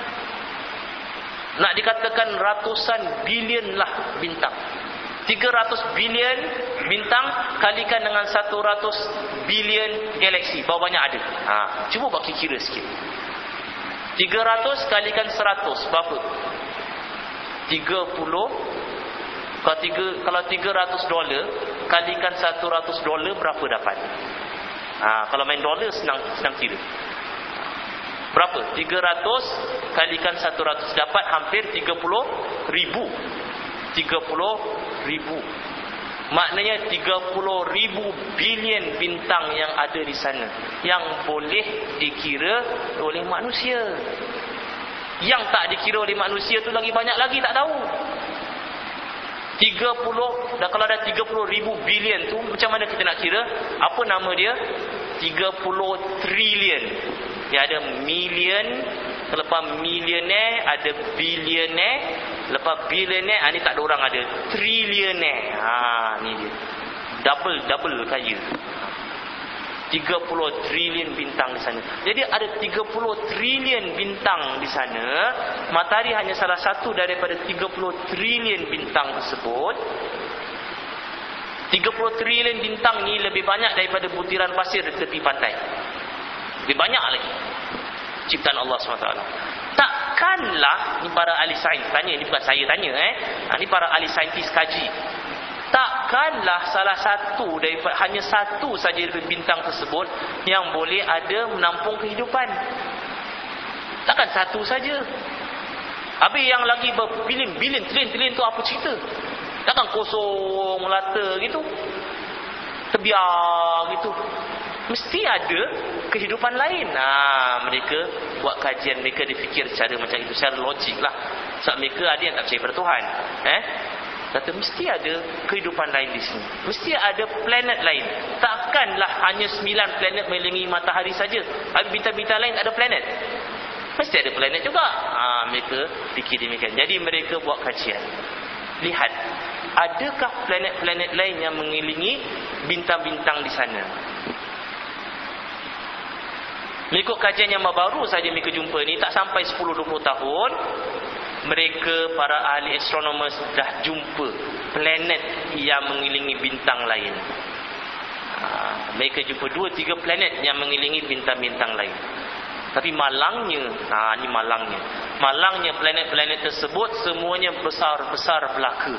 nak dikatakan ratusan bilion lah bintang. tiga ratus bilion bintang kalikan dengan satu ratus bilion galaksi. Berapa banyak ada? Ha, cuba buat kira sikit. tiga ratus kalikan seratus berapa? tiga puluh. Kalau tiga, kalau tiga ratus dolar kalikan satu ratus dolar, berapa dapat? Ha, kalau main dolar senang senang kira. Berapa? tiga ratus kalikan satu ratus, dapat hampir tiga puluh ribu. tiga puluh ribu. Maknanya tiga puluh ribu bilion bintang yang ada di sana, yang boleh dikira oleh manusia. Yang tak dikira oleh manusia tu lagi banyak lagi, tak tahu. tiga puluh, dan kalau ada tiga puluh ribu bilion tu, macam mana kita nak kira? Apa nama dia? tiga puluh trilion. Ya, ada million, lepas millionaire, ada billionaire, lepas billionaire, ah, ni tak ada orang ada. Trillionaire. Ha, ni dia. Double, double kaya. tiga puluh trilion bintang di sana. Jadi ada tiga puluh trilion bintang di sana. Matahari hanya salah satu daripada tiga puluh trilion bintang tersebut. tiga puluh trilion bintang ni lebih banyak daripada butiran pasir di tepi pantai. Lebih banyak lagi ciptaan Allah subhanahu wa taala. Takkanlah, ni para ahli sains tanya, ni bukan saya tanya eh. Ha, ni para ahli saintis kaji. Takkanlah salah satu daripada, hanya satu saja dari bintang tersebut yang boleh ada menampung kehidupan. Takkan satu saja. Habis yang lagi berbilion-bilion, trilion-trilion tu apa cerita? Takkan kosong melata gitu, terbiar gitu. Mesti ada kehidupan lain. Nah, mereka buat kajian, mereka difikir secara macam itu, secara logik lah. Sebab mereka ada yang tak percaya pada Tuhan. Eh? Kata mesti ada kehidupan lain di sini. Mesti ada planet lain. Takkanlah hanya sembilan planet mengelilingi matahari saja. Habis bintang-bintang lain tak ada planet. Mesti ada planet juga. Ha, mereka fikir demikian. Jadi mereka buat kajian. Lihat, adakah planet-planet lain yang mengelilingi bintang-bintang di sana? Mengikut kajian yang baru saja mereka jumpa ni, tak sampai sepuluh dua puluh tahun, mereka, para ahli astronomers, dah jumpa planet yang mengelilingi bintang lain. Ha, mereka jumpa dua tiga planet yang mengelilingi bintang-bintang lain. Tapi malangnya, ha, ni malangnya. Malangnya planet-planet tersebut semuanya besar-besar belaka.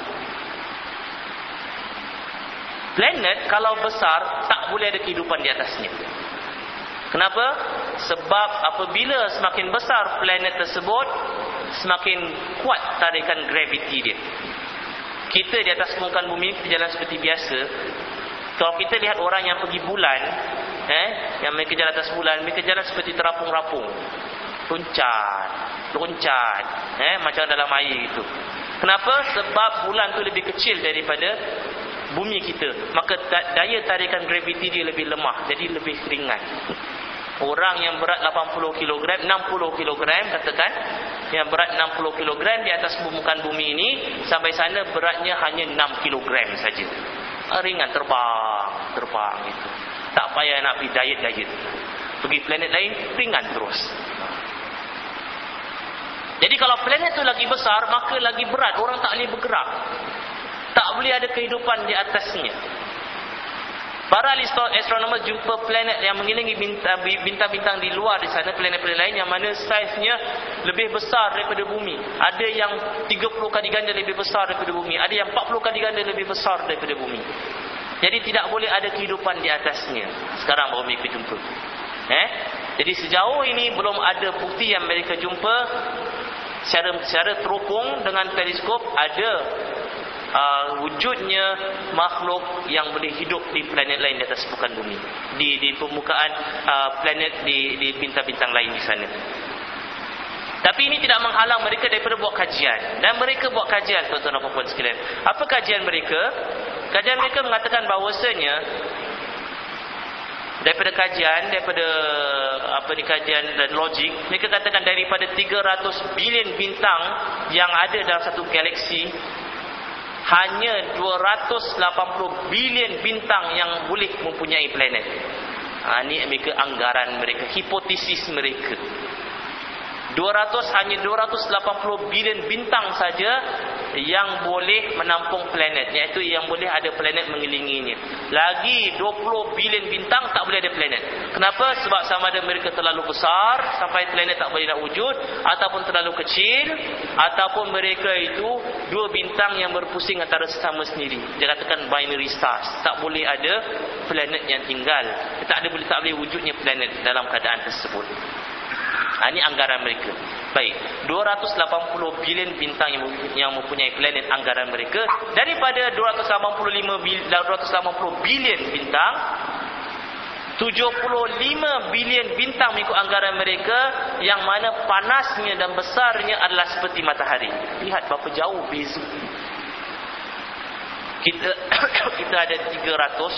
Planet kalau besar, tak boleh ada kehidupan di atasnya. Kenapa? Sebab apabila semakin besar planet tersebut, semakin kuat tarikan graviti dia. Kita di atas permukaan bumi, kita jalan seperti biasa. Kalau kita lihat orang yang pergi bulan, eh, yang mereka jalan atas bulan, mereka jalan seperti terapung-rapung, loncat, loncat, eh, macam dalam air itu. Kenapa? Sebab bulan tu lebih kecil daripada bumi kita, maka daya tarikan graviti dia lebih lemah, jadi lebih ringan. Orang yang berat lapan puluh kilogram, enam puluh kilogram katakan, yang berat enam puluh kilogram di atas permukaan bumi ini, sampai sana beratnya hanya enam kilogram saja. Ringan, terbang, terbang itu. Tak payah nak pergi diet-diet. Pergi planet lain, ringan terus. Jadi kalau planet tu lagi besar, maka lagi berat, orang tak boleh bergerak. Tak boleh ada kehidupan di atasnya. Para astronomer jumpa planet yang mengelilingi bintang-bintang di luar di sana, planet-planet lain yang mana saiznya lebih besar daripada bumi. Ada yang tiga puluh kali ganda lebih besar daripada bumi, ada yang empat puluh kali ganda lebih besar daripada bumi. Jadi tidak boleh ada kehidupan di atasnya. Sekarang baru mereka jumpa. Eh? Jadi sejauh ini belum ada bukti yang mereka jumpa secara secara teropong dengan teleskop ada Uh, wujudnya makhluk yang boleh hidup di planet lain di atas permukaan bumi, di di permukaan uh, planet di di bintang-bintang lain di sana. Tapi ini tidak menghalang mereka daripada buat kajian, dan mereka buat kajian, tuan-tuan dan puan-puan sekalian. Apa kajian mereka? Kajian mereka mengatakan bahawasanya daripada kajian, daripada apa ni kajian dan logik, mereka katakan daripada tiga ratus bilion bintang yang ada dalam satu galaksi, hanya dua ratus lapan puluh bilion bintang yang boleh mempunyai planet. Ha, ini mereka anggaran mereka, hipotesis mereka. dua ratus hanya dua ratus lapan puluh bilion bintang saja yang boleh menampung planet, iaitu yang boleh ada planet mengelilinginya. Lagi dua puluh bilion bintang tak boleh ada planet. Kenapa? Sebab sama ada mereka terlalu besar sampai planet tak boleh nak wujud, ataupun terlalu kecil, ataupun mereka itu dua bintang yang berpusing antara sesama sendiri. Dia katakan binary stars, tak boleh ada planet yang tinggal. Tak ada boleh tak boleh wujudnya planet dalam keadaan tersebut. Ha, ini anggaran mereka. Baik, dua ratus lapan puluh bilion bintang yang, yang mempunyai planet, anggaran mereka. Daripada dua ratus lapan puluh lima bilion bintang, tujuh puluh lima bilion bintang mengikut anggaran mereka, yang mana panasnya dan besarnya adalah seperti matahari. Lihat berapa jauh beza. Kita kita ada tiga ratus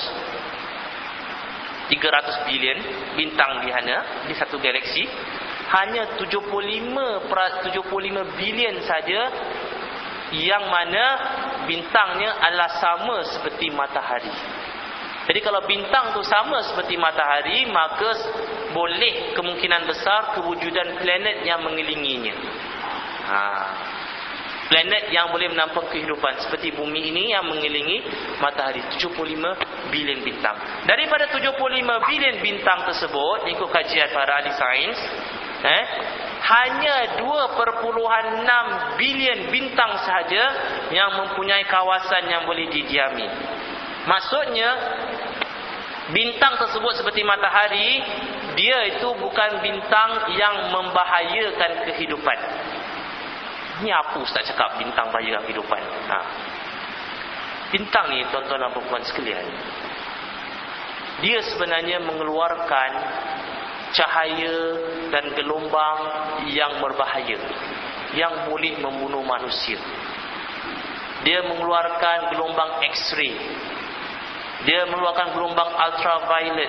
tiga ratus bilion bintang di sana, di satu galaksi. Hanya tujuh puluh lima bilion saja yang mana bintangnya adalah sama seperti matahari. Jadi kalau bintang tu sama seperti matahari, maka boleh kemungkinan besar kewujudan planet yang mengelilinginya. Ha. Planet yang boleh menampung kehidupan seperti bumi ini yang mengelilingi matahari, tujuh puluh lima bilion bintang. Daripada tujuh puluh lima bilion bintang tersebut, ikut kajian para ahli sains, eh, hanya dua perpuluhan enam bilion bintang sahaja yang mempunyai kawasan yang boleh didiami. Maksudnya bintang tersebut seperti matahari, dia itu bukan bintang yang membahayakan kehidupan. Ni apa Ustaz cakap bintang bahayakan kehidupan? Ha. Bintang ni tuan-tuan dan puan-puan sekalian, dia sebenarnya mengeluarkan cahaya dan gelombang yang berbahaya, yang boleh membunuh manusia. Dia mengeluarkan gelombang X-ray, dia mengeluarkan gelombang ultraviolet,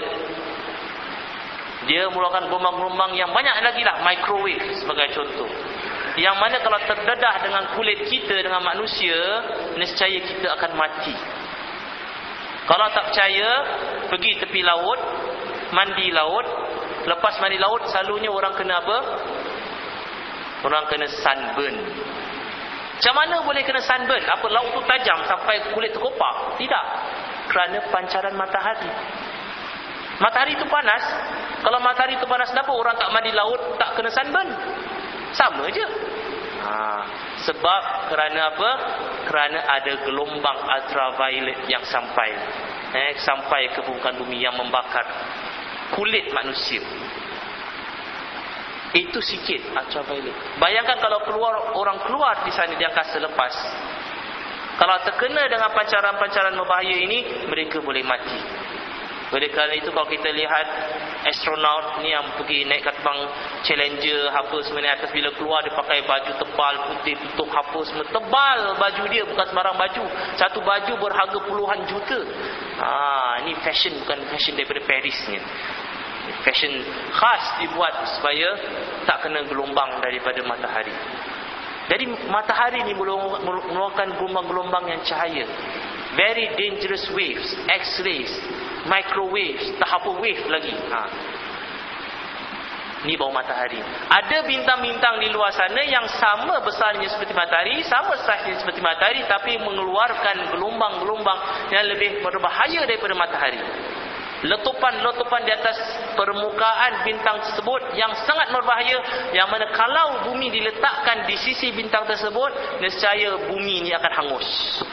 dia mengeluarkan gelombang-gelombang yang banyak lagi lah, microwave sebagai contoh, yang mana kalau terdedah dengan kulit kita, dengan manusia, nescaya kita akan mati. Kalau tak percaya, pergi tepi laut, mandi laut. Lepas mandi laut, selalunya orang kena apa? Orang kena sunburn. Macam mana boleh kena sunburn? Apa laut tu tajam sampai kulit terkopak? Tidak. Kerana pancaran matahari. Matahari itu panas. Kalau matahari itu panas, kenapa orang tak mandi laut tak kena sunburn? Sama je. Ha, sebab kerana apa? Kerana ada gelombang ultraviolet yang sampai eh, sampai ke permukaan bumi yang membakar kulit manusia. Itu sikit ultraviolet. Bayangkan kalau keluar orang keluar di sana di angkasa lepas, kalau terkena dengan pancaran-pancaran berbahaya ini, mereka boleh mati. Oleh kerana itu, kalau kita lihat astronaut ni yang pergi naik terbang Challenger apa semua ni atas, bila keluar dia pakai baju tebal putih tutup apa semua, tebal baju dia, bukan sembarang baju. Satu baju berharga puluhan juta. Ah, ni fashion, bukan fashion daripada Paris ni. Fashion khas dibuat supaya tak kena gelombang daripada matahari. Jadi matahari ni mengeluarkan gelombang-gelombang yang cahaya, very dangerous waves, X-rays, microwaves, tak apa wave lagi. Ha. Ni bau matahari. Ada bintang-bintang di luar sana yang sama besarnya seperti matahari, sama saiznya seperti matahari, tapi mengeluarkan gelombang-gelombang yang lebih berbahaya daripada matahari. Letupan-letupan di atas permukaan bintang tersebut yang sangat berbahaya, yang mana kalau bumi diletakkan di sisi bintang tersebut, nescaya bumi ini akan hangus.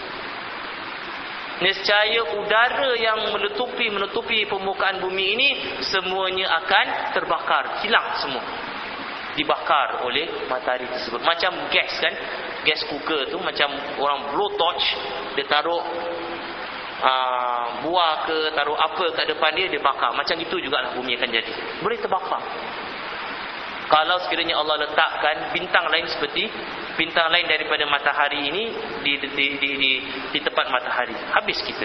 Nescaya udara yang menutupi menutupi permukaan bumi ini semuanya akan terbakar, hilang semua, dibakar oleh matahari tersebut. Macam gas kan, gas cooker tu macam orang blow torch, dia taruh Uh, buah ke, taruh apa kat depan dia, dia bakar. Macam itu jugalah bumi akan jadi, boleh terbakar. Kalau sekiranya Allah letakkan bintang lain seperti bintang lain daripada matahari ini di di di di, di, di tempat matahari, habis kita.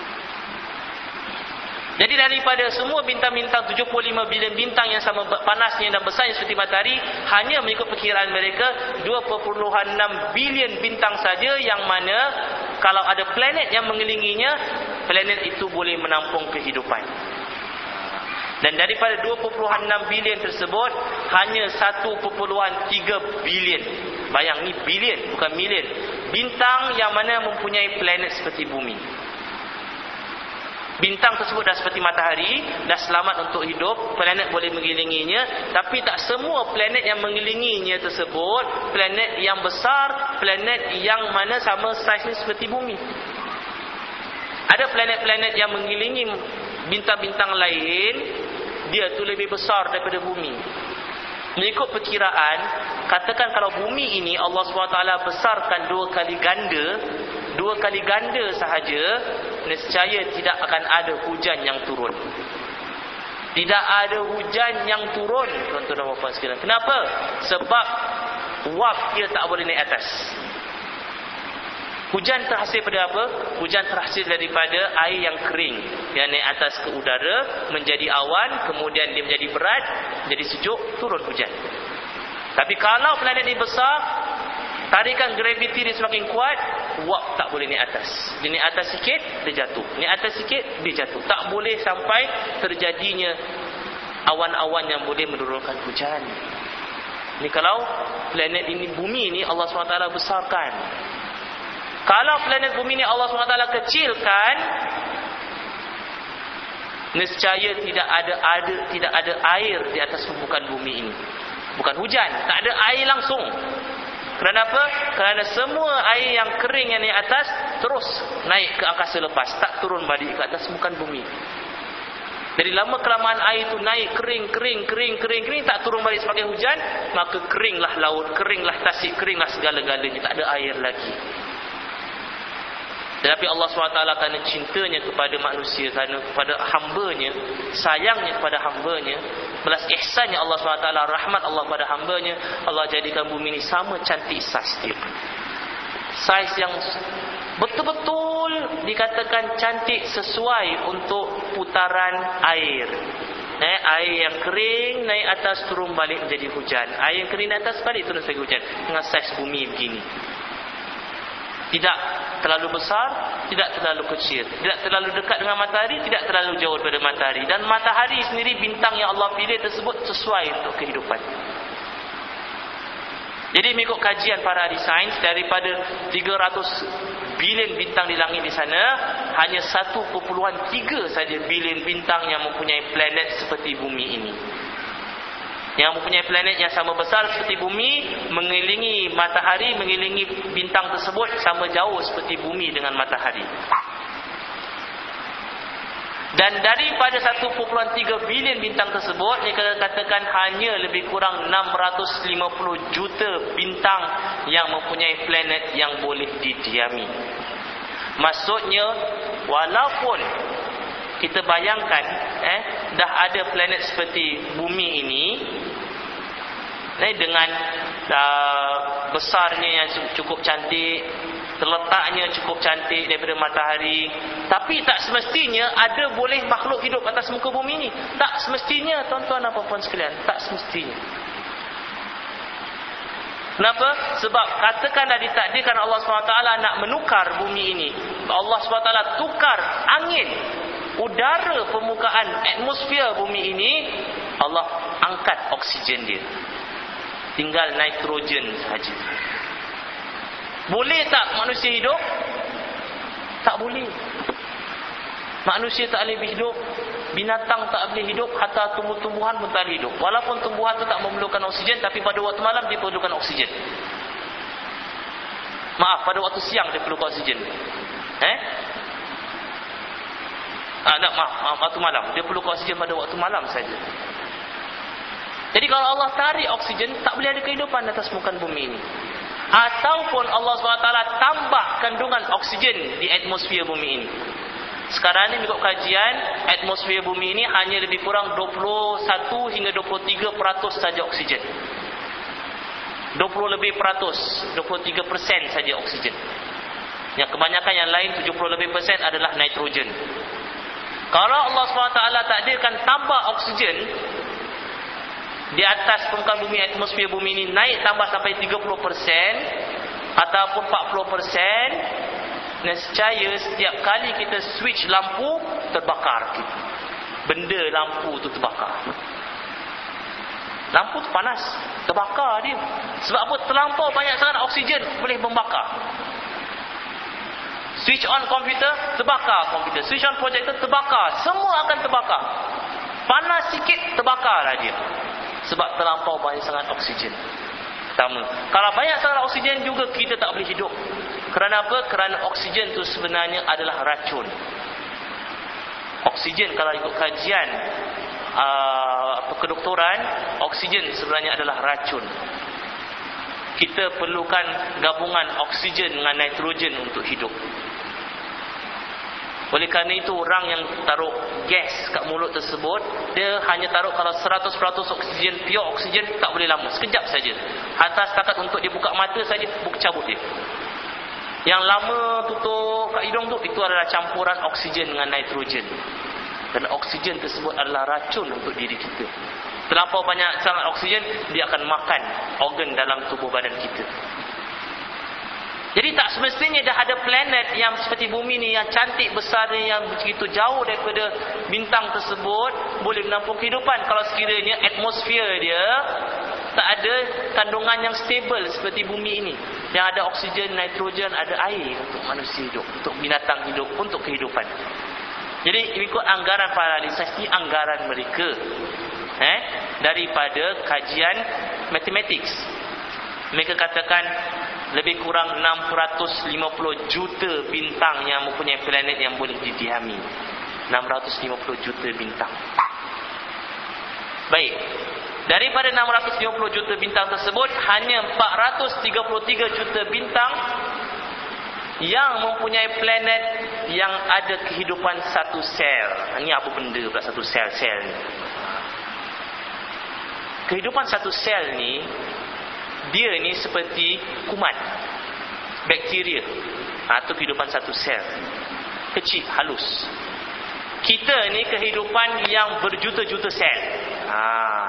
Jadi daripada semua bintang-bintang tujuh puluh lima bilion bintang yang sama panasnya dan besarnya seperti matahari, hanya mengikut perkiraan mereka dua perpuluhan enam bilion bintang saja yang mana kalau ada planet yang mengelilinginya, planet itu boleh menampung kehidupan. Dan daripada dua perpuluhan enam bilion tersebut, hanya satu perpuluhan tiga bilion, bayang ni bilion bukan million, bintang yang mana mempunyai planet seperti bumi. Bintang tersebut dah seperti matahari, dah selamat untuk hidup, planet boleh mengelilinginya, tapi tak semua planet yang mengelilinginya tersebut planet yang besar, planet yang mana sama saiznya seperti bumi. Ada planet-planet yang mengelilingi bintang-bintang lain, dia tu lebih besar daripada bumi. Mengikut perkiraan, katakan kalau bumi ini Allah subhanahu wa taala besarkan dua kali ganda, dua kali ganda sahaja, nescaya tidak akan ada hujan yang turun. Tidak ada hujan yang turun, tuan-tuan dan puan-puan sekalian. Kenapa? Sebab waf dia tak boleh naik atas. Hujan terhasil pada apa? Hujan terhasil daripada air yang kering yang naik atas ke udara, menjadi awan, kemudian dia menjadi berat, jadi sejuk, turun hujan. Tapi kalau planet ini besar, tarikan graviti dia semakin kuat, wap tak boleh naik atas. Dia naik atas sikit, dia jatuh. Naik atas sikit, dia jatuh. Tak boleh sampai terjadinya awan-awan yang boleh menurunkan hujan. Ini kalau planet ini, bumi ini Allah subhanahu wa taala besarkan. Kalau planet bumi ini Allah subhanahu wa taala kecilkan, nescaya tidak ada ada tidak ada air di atas permukaan bumi ini. Bukan hujan, tak ada air langsung. Kerana apa? Kerana semua air yang kering yang naik atas terus naik ke angkasa lepas, tak turun balik ke atas permukaan bumi. Jadi lama kelamaan air itu naik kering, kering, kering, kering, kering, tak turun balik sebagai hujan, maka keringlah laut, keringlah tasik, keringlah segala-galanya, tak ada air lagi. Tetapi Allah subhanahu wa taala kerana cintanya kepada manusia, kerana kepada hambanya, sayangnya kepada hambanya, belas ihsannya Allah subhanahu wa taala, rahmat Allah kepada hambanya, Allah jadikan bumi ini sama cantik saiz dia. Saiz yang betul-betul dikatakan cantik sesuai untuk putaran air. Eh, air yang kering naik atas turun balik menjadi hujan. Air yang kering naik atas balik turun sebagai hujan. Dengan saiz bumi begini. Tidak terlalu besar, tidak terlalu kecil, tidak terlalu dekat dengan matahari, tidak terlalu jauh daripada matahari. Dan matahari sendiri, bintang yang Allah pilih tersebut sesuai untuk kehidupan. Jadi mengikut kajian para ahli sains, daripada tiga ratus bilion bintang di langit di sana, hanya satu perpuluhan tiga saja bilion bintang yang mempunyai planet seperti bumi ini. Yang mempunyai planet yang sama besar seperti bumi, mengelilingi matahari, mengelilingi bintang tersebut sama jauh seperti bumi dengan matahari. Dan daripada satu perpuluhan tiga bilion bintang tersebut, kita katakan hanya lebih kurang enam ratus lima puluh juta bintang yang mempunyai planet yang boleh didiami. Maksudnya, walaupun kita bayangkan eh, dah ada planet seperti bumi ini, eh, dengan uh, besarnya yang cukup cantik, terletaknya cukup cantik daripada matahari, tapi tak semestinya ada boleh makhluk hidup atas muka bumi ini. Tak semestinya, tuan-tuan dan puan-puan sekalian, tak semestinya. Kenapa? Sebab katakanlah ditakdirkan Allah subhanahu wa taala nak menukar bumi ini, Allah subhanahu wa taala tukar angin, udara permukaan atmosfer bumi ini, Allah angkat oksigen dia, tinggal nitrogen saja. Boleh tak manusia hidup? Tak boleh. Manusia tak boleh hidup, binatang tak boleh hidup, hatta tumbuh-tumbuhan pun tak boleh hidup. Walaupun tumbuhan tu tak memerlukan oksigen, tapi pada waktu malam dia perlukan oksigen. Maaf, pada waktu siang dia perlukan oksigen. Eh? Ah, tak, maaf, maaf, waktu malam. Dia perlu oksigen pada waktu malam saja. Jadi kalau Allah tarik oksigen, tak boleh ada kehidupan atas muka bumi ini. Ataupun Allah subhanahu wa taala tambah kandungan oksigen di atmosfer bumi ini. Sekarang ni mengikut kajian, atmosfer bumi ini hanya lebih kurang dua puluh satu hingga dua puluh tiga peratus saja oksigen. dua puluh lebih peratus, dua puluh tiga persen saja oksigen. Yang kebanyakan yang lain tujuh puluh lebih persen adalah nitrogen. Kalau Allah subhanahu wa taala takdirkan tambah oksigen di atas permukaan bumi, atmosfer bumi ini naik tambah sampai tiga puluh persen ataupun empat puluh persen, nescaya setiap kali kita switch lampu, terbakar kita. Benda lampu tu terbakar. Lampu tu panas, terbakar dia. Sebab apa? Terlampau banyak sangat oksigen boleh membakar. Switch on komputer, terbakar komputer. Switch on projector, terbakar. Semua akan terbakar. Panas sikit, terbakarlah dia. Sebab terlampau banyak sangat oksigen. Pertama, kalau banyak sangat oksigen juga kita tak boleh hidup. Kerana apa? Kerana oksigen itu sebenarnya adalah racun. Oksigen kalau ikut kajian uh, kedoktoran, oksigen sebenarnya adalah racun. Kita perlukan gabungan oksigen dengan nitrogen untuk hidup. Oleh kerana itu, orang yang taruh gas kat mulut tersebut, dia hanya taruh kalau seratus peratus oksigen, pure oksigen, tak boleh lama, sekejap saja. Hatta setakat untuk dia buka mata saja, buka cabut dia. Yang lama tutup kat hidung tu, itu adalah campuran oksigen dengan nitrogen. Dan oksigen tersebut adalah racun untuk diri kita. Terlampau banyak sangat oksigen, dia akan makan organ dalam tubuh badan kita. Jadi tak semestinya dah ada planet yang seperti bumi ni, yang cantik besar ni, yang begitu jauh daripada bintang tersebut, boleh menampung kehidupan. Kalau sekiranya atmosfer dia tak ada kandungan yang stable seperti bumi ini, yang ada oksigen, nitrogen, ada air untuk manusia hidup, untuk binatang hidup, untuk kehidupan. Jadi ikut anggaran para ahli sains, ini anggaran mereka eh, daripada kajian matematik. Mereka katakan lebih kurang enam ratus lima puluh juta bintang yang mempunyai planet yang boleh didiami. enam ratus lima puluh juta bintang. Baik. Daripada enam ratus lima puluh juta bintang tersebut, hanya empat ratus tiga puluh tiga juta bintang yang mempunyai planet yang ada kehidupan satu sel. Ini apa benda pula satu sel-sel ni? Kehidupan satu sel ni, dia ni seperti kuman, bakteria. Ha, itu kehidupan satu sel. Kecil, halus. Kita ni kehidupan yang berjuta-juta sel. Ha.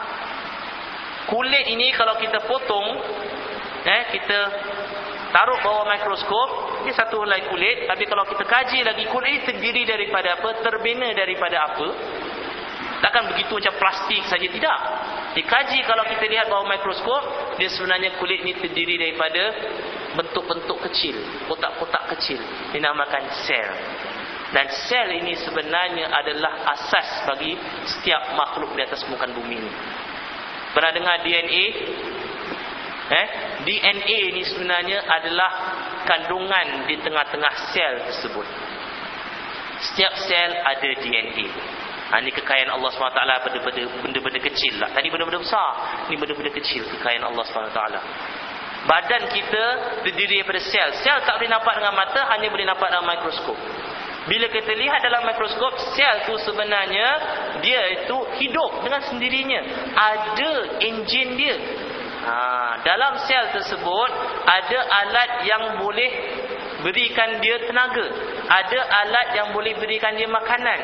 Kulit ini kalau kita potong, eh, kita taruh bawah mikroskop, dia satu helai kulit. Tapi kalau kita kaji lagi, kulit ini terdiri daripada apa? Terbina daripada apa? Takkan begitu macam plastik saja, tidak. Dikaji kalau kita lihat bawah mikroskop, dia sebenarnya kulit ini terdiri daripada bentuk-bentuk kecil, kotak-kotak kecil, dinamakan sel. Dan sel ini sebenarnya adalah asas bagi setiap makhluk di atas permukaan bumi ini. Pernah dengar D N A? Eh? D N A ini sebenarnya adalah kandungan di tengah-tengah sel tersebut. Setiap sel ada D N A. Ha, ini kekayaan Allah subhanahu wa taala, benda-benda kecil lah. Tadi benda-benda besar, ini benda-benda kecil, kekayaan Allah subhanahu wa taala. Badan kita terdiri daripada sel. Sel tak boleh nampak dengan mata, hanya boleh nampak dalam mikroskop. Bila kita lihat dalam mikroskop, sel tu sebenarnya dia itu hidup dengan sendirinya. Ada enjin dia. Ha, dalam sel tersebut ada alat yang boleh berikan dia tenaga. Ada alat yang boleh berikan dia makanan.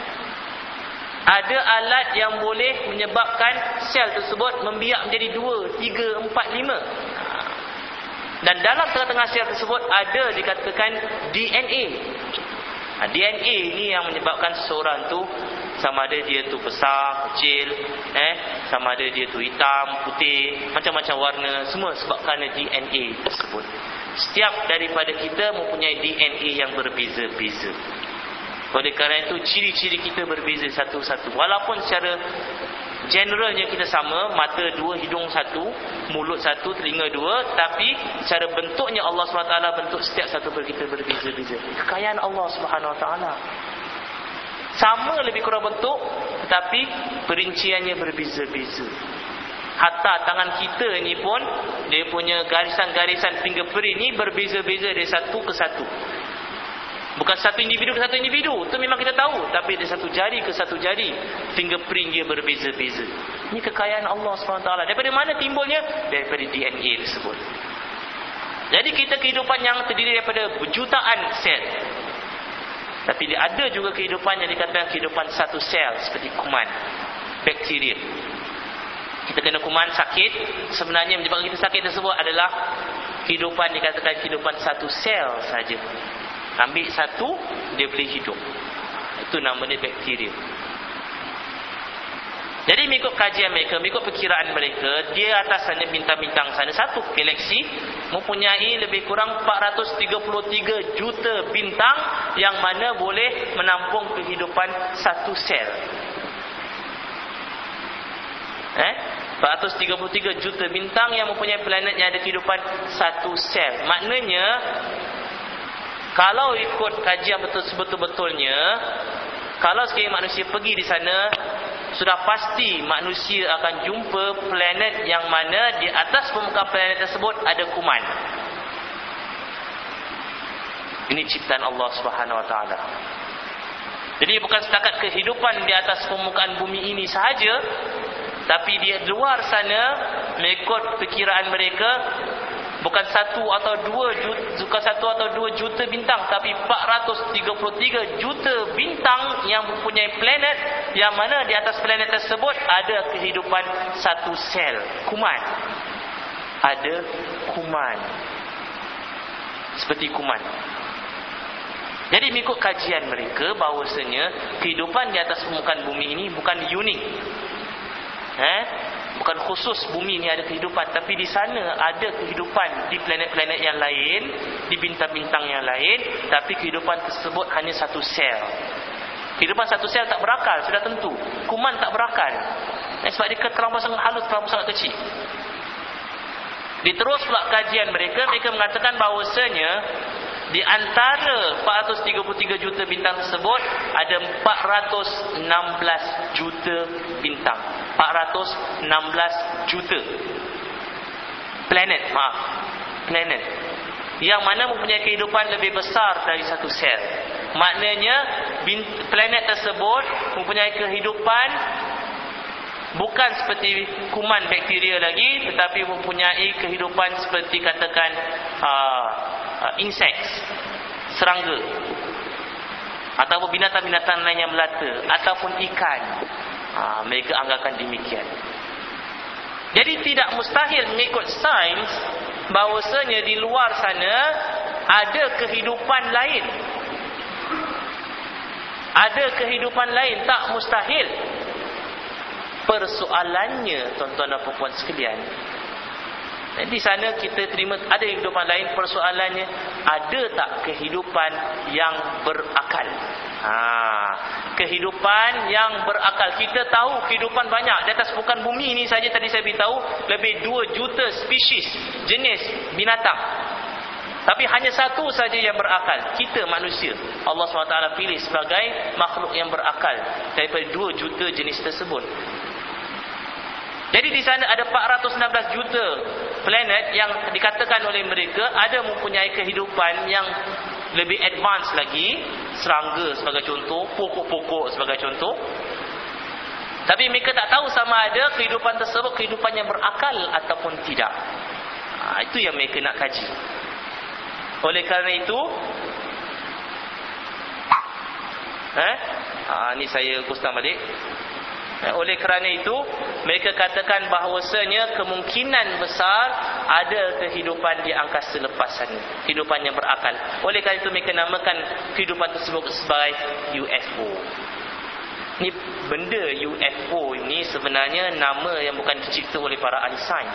Ada alat yang boleh menyebabkan sel tersebut membiak menjadi dua, tiga, empat, lima. Dan dalam tengah-tengah sel tersebut ada dikatakan D N A. D N A ni yang menyebabkan seseorang tu, sama ada dia tu besar, kecil, eh, sama ada dia tu hitam, putih, macam-macam warna, semua sebab kerana D N A tersebut. Setiap daripada kita mempunyai D N A yang berbeza-beza. Oleh kerana itu ciri-ciri kita berbeza satu-satu. Walaupun secara generalnya kita sama, mata dua, hidung satu, mulut satu, telinga dua, tapi secara bentuknya Allah subhanahu wa taala bentuk setiap satu daripada kita berbeza-beza. Kekayaan Allah subhanahu wa taala. Sama lebih kurang bentuk, tetapi perinciannya berbeza-beza. Hatta tangan kita ni pun, dia punya garisan-garisan fingerprint ni berbeza-beza dari satu ke satu. Bukan satu individu ke satu individu, itu memang kita tahu. Tapi dari satu jari ke satu jari, fingerprint dia berbeza-beza. Ini kekayaan Allah subhanahu wa taala. Daripada mana timbulnya? Daripada D N A tersebut. Jadi kita kehidupan yang terdiri daripada berjutaan sel. Tapi dia ada juga kehidupan yang dikatakan kehidupan satu sel, seperti kuman, bakteria. Kita kena kuman sakit, sebenarnya menyebabkan kita sakit tersebut adalah kehidupan dikatakan kehidupan satu sel saja. Ambil satu, dia boleh hidup. Itu namanya bakteria. Jadi mengikut kajian mereka, mengikut perkiraan mereka, dia atas sana bintang-bintang sana, satu galaksi mempunyai lebih kurang empat ratus tiga puluh tiga juta bintang yang mana boleh menampung kehidupan satu sel. Eh? empat ratus tiga puluh tiga juta bintang yang mempunyai planet yang ada kehidupan satu sel. Maknanya kalau ikut kajian betul-betulnya, kalau sekali manusia pergi di sana, sudah pasti manusia akan jumpa planet yang mana di atas permukaan planet tersebut ada kuman. Ini ciptaan Allah Subhanahu Wa Taala. Jadi bukan setakat kehidupan di atas permukaan bumi ini sahaja, tapi di luar sana, mengikut perkiraan mereka, Bukan satu atau dua juta, bukan satu atau dua juta bintang, tapi empat ratus tiga puluh tiga juta bintang yang mempunyai planet, yang mana di atas planet tersebut ada kehidupan satu sel, kuman. Ada kuman. Seperti kuman. Jadi mengikut kajian mereka bahawasanya kehidupan di atas permukaan bumi ini bukan unik. Eh? Bukan khusus bumi ni ada kehidupan, tapi di sana ada kehidupan di planet-planet yang lain, di bintang-bintang yang lain, tapi kehidupan tersebut hanya satu sel. Kehidupan satu sel tak berakal, sudah tentu. Kuman tak berakal. Eh, sebab dia terlalu sangat halus, terlalu sangat kecil. Diterus pula kajian mereka, mereka mengatakan bahawasanya di antara empat ratus tiga puluh tiga juta bintang tersebut ada empat ratus enam belas juta bintang. empat ratus enam belas juta planet, maaf, planet yang mana mempunyai kehidupan lebih besar dari satu sel. Maknanya planet tersebut mempunyai kehidupan bukan seperti kuman bakteria lagi, tetapi mempunyai kehidupan seperti katakan uh, uh, insects, serangga, ataupun binatang-binatang lain yang melata, ataupun ikan. uh, Mereka anggarkan demikian. Jadi tidak mustahil mengikut sains bahawasanya di luar sana ada kehidupan lain. Ada kehidupan lain, tak mustahil. Persoalannya, tuan-tuan dan puan-puan sekalian, di sana kita terima ada kehidupan lain. Persoalannya, ada tak kehidupan yang berakal? Ha, kehidupan yang berakal. Kita tahu kehidupan banyak di atas permukaan bumi ini saja. Tadi saya beritahu lebih dua juta spesies, jenis binatang, tapi hanya satu saja yang berakal, kita manusia. Allah subhanahu wa taala pilih sebagai makhluk yang berakal daripada dua juta jenis tersebut. Jadi di sana ada empat ratus enam belas juta planet yang dikatakan oleh mereka ada mempunyai kehidupan yang lebih advance lagi, serangga sebagai contoh, pokok-pokok sebagai contoh. Tapi mereka tak tahu sama ada kehidupan tersebut kehidupan yang berakal ataupun tidak. Ha, itu yang mereka nak kaji. Oleh kerana itu, eh, ha, ni saya kustam balik. Oleh kerana itu, mereka katakan bahawasanya kemungkinan besar ada kehidupan di angkasa lepas sana, kehidupan yang berakal. Oleh kerana itu, mereka namakan kehidupan tersebut sebagai U F O. Ni benda U F O ini sebenarnya nama yang bukan dicipta oleh para ahli sains.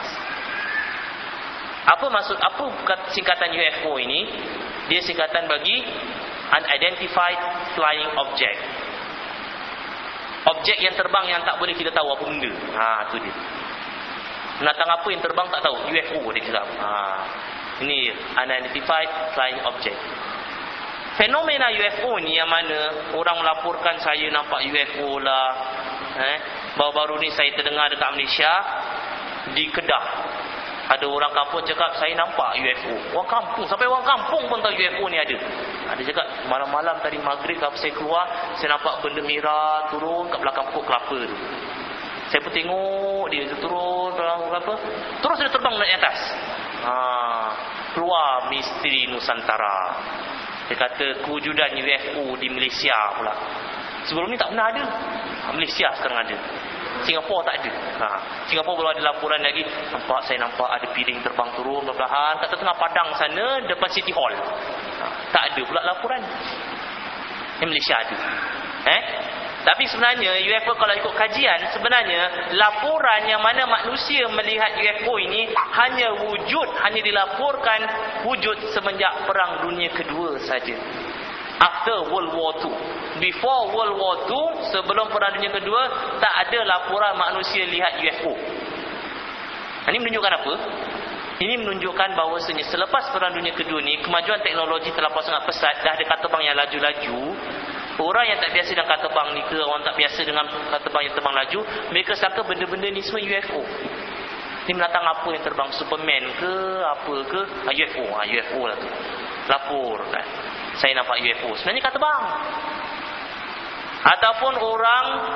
Apa maksud, apa singkatan U F O ini? Dia singkatan bagi Unidentified Flying Object. Objek yang terbang yang tak boleh kita tahu apa benda. Ha, tu dia. Binatang apa yang terbang tak tahu, U F O dia cakap. Ha, ini Unidentified Flying Object. Fenomena U F O ni yang mana orang melaporkan saya nampak U F O lah. Eh, baru-baru ni saya terdengar dekat Malaysia, di Kedah, ada orang kampung cakap saya nampak U F O. Orang kampung, sampai orang kampung pun tahu U F O ni ada. Ada cakap malam-malam tadi maghrib kalau saya keluar, saya nampak benda merah turun kat belakang pokok kelapa tu. Saya pun tengok dia turun belakang kelapa, terus dia terbang naik atas. Ha, keluar misteri Nusantara. Dia kata kewujudan U F O di Malaysia pula. Sebelum ni tak pernah ada. Malaysia sekarang ada. Singapura tak ada. Ha, Singapura baru ada laporan lagi, nampak saya nampak ada piring terbang turun perlahan kat tengah padang sana depan City Hall. Ha, tak ada pula laporan. Di Malaysia ada. Eh? Tapi sebenarnya U F O kalau ikut kajian, sebenarnya laporan yang mana manusia melihat U F O ini hanya wujud, hanya dilaporkan wujud semenjak Perang Dunia Kedua saja. After World War Two. Before World War Two, sebelum Perang Dunia Kedua, tak ada laporan manusia lihat U F O. Ini menunjukkan apa? Ini menunjukkan bahawasanya selepas Perang Dunia Kedua ni, kemajuan teknologi terlampau sangat pesat, dah ada kapal terbang yang laju-laju. Orang yang tak biasa dengan kapal terbang ni ke, orang tak biasa dengan kapal terbang yang terbang laju, mereka sangka benda-benda ni semua U F O. Ni binatang apa yang terbang, Superman ke, apa ke? Ha, U F O, ha, U F O lah tu. Lapor kan, saya nampak U F O. Sebenarnya kapal terbang. Ataupun orang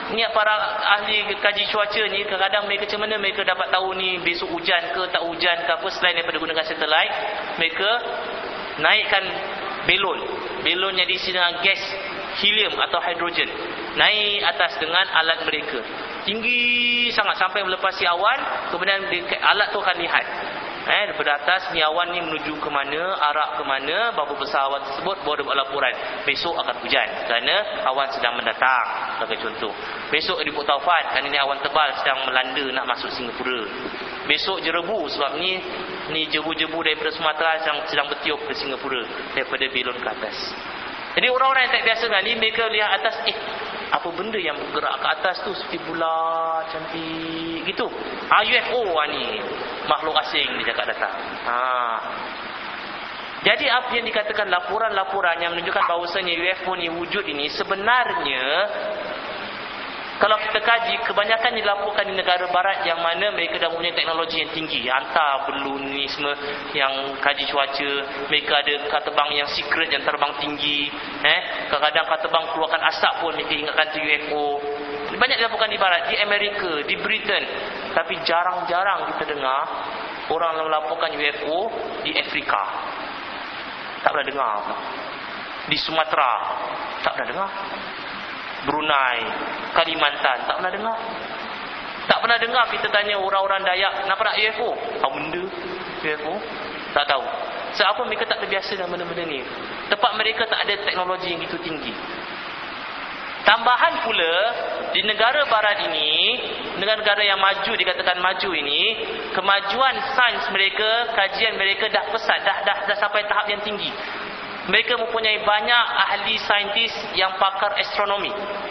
niat para ahli kaji cuaca ni, kadang-kadang mereka macam mana mereka dapat tahu ni besok hujan ke tak hujan ke apa, selain daripada gunakan satelit, mereka naikkan belon. Belon yang diisi dengan gas helium atau hidrogen, naik atas dengan alat mereka. Tinggi sangat sampai melepasi awan, kemudian alat tu akan lihat. Eh, daripada atas ni awan ni menuju ke mana, arah ke mana, berapa besar awan tersebut, baru dia buat laporan. Besok akan hujan kerana awan sedang mendatang, sebagai contoh. Besok di Port Taufan kerana ni awan tebal sedang melanda nak masuk Singapura. Besok jerebu sebab ni ni jebu-jebu daripada Sumatera sedang, sedang bertiup ke Singapura daripada belon ke atas. Jadi orang-orang yang tak biasa kan ni, mereka lihat atas, eh apa benda yang bergerak ke atas tu seperti bulat cantik gitu. Ah, U F O ah ni, makhluk asing dia cakap datang. Ha. Jadi apa yang dikatakan laporan-laporan yang menunjukkan bahawasanya U F O ni wujud ini, sebenarnya kalau kita kaji, kebanyakan dilaporkan di negara barat yang mana mereka dah mempunyai teknologi yang tinggi. Hantar belon ni semua yang kaji cuaca, mereka ada kapal terbang yang secret yang terbang tinggi. Eh, kadang-kadang kapal terbang keluarkan asap pun mereka ingatkan tu U F O. Banyak dilaporkan di barat, di Amerika, di Britain. Tapi jarang-jarang kita dengar orang melaporkan U F O di Afrika. Tak pernah dengar. Di Sumatera tak pernah dengar. Brunei, Kalimantan tak pernah dengar. Tak pernah dengar kita tanya orang-orang Dayak, nak pernah U F O? Apa benda U F O? Tak tahu. Sebab apa? Mereka tak terbiasa dengan benda-benda ni. Tempat mereka tak ada teknologi yang begitu tinggi. Tambahan pula, di negara barat ini, negara-negara yang maju, dikatakan maju ini, kemajuan sains mereka, kajian mereka dah pesat, dah, dah, dah sampai tahap yang tinggi. Mereka mempunyai banyak ahli saintis yang pakar astronomi.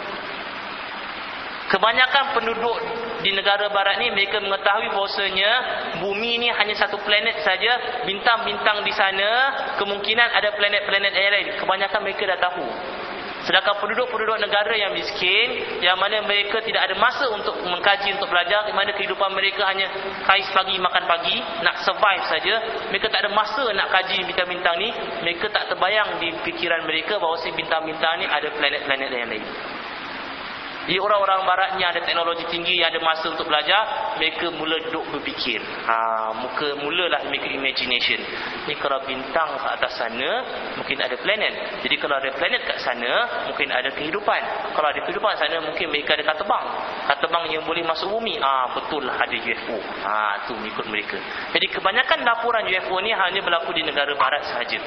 Kebanyakan penduduk di negara barat ni, mereka mengetahui bahawasanya bumi ni hanya satu planet saja. Bintang-bintang di sana, kemungkinan ada planet-planet yang lain. Kebanyakan mereka dah tahu. Sedangkan penduduk-penduduk negara yang miskin, yang mana mereka tidak ada masa untuk mengkaji, untuk belajar, di mana kehidupan mereka hanya kais pagi, makan pagi, nak survive saja. Mereka tak ada masa nak kaji bintang-bintang ni. Mereka tak terbayang di fikiran mereka bahawa si bintang-bintang ni ada planet-planet yang lain. Jadi orang-orang barat yang ada teknologi tinggi, yang ada masa untuk belajar, mereka mula duduk berfikir. Ha, muka mulalah mereka imagination. Ni kalau bintang ke atas sana, mungkin ada planet. Jadi kalau ada planet kat sana, mungkin ada kehidupan. Kalau ada kehidupan sana, mungkin mereka ada kapal terbang. Kapal terbang yang boleh masuk bumi. Ah, ha, betul lah ada U F O. Ah, ha, tu ikut mereka. Jadi kebanyakan laporan U F O ni hanya berlaku di negara barat sahaja.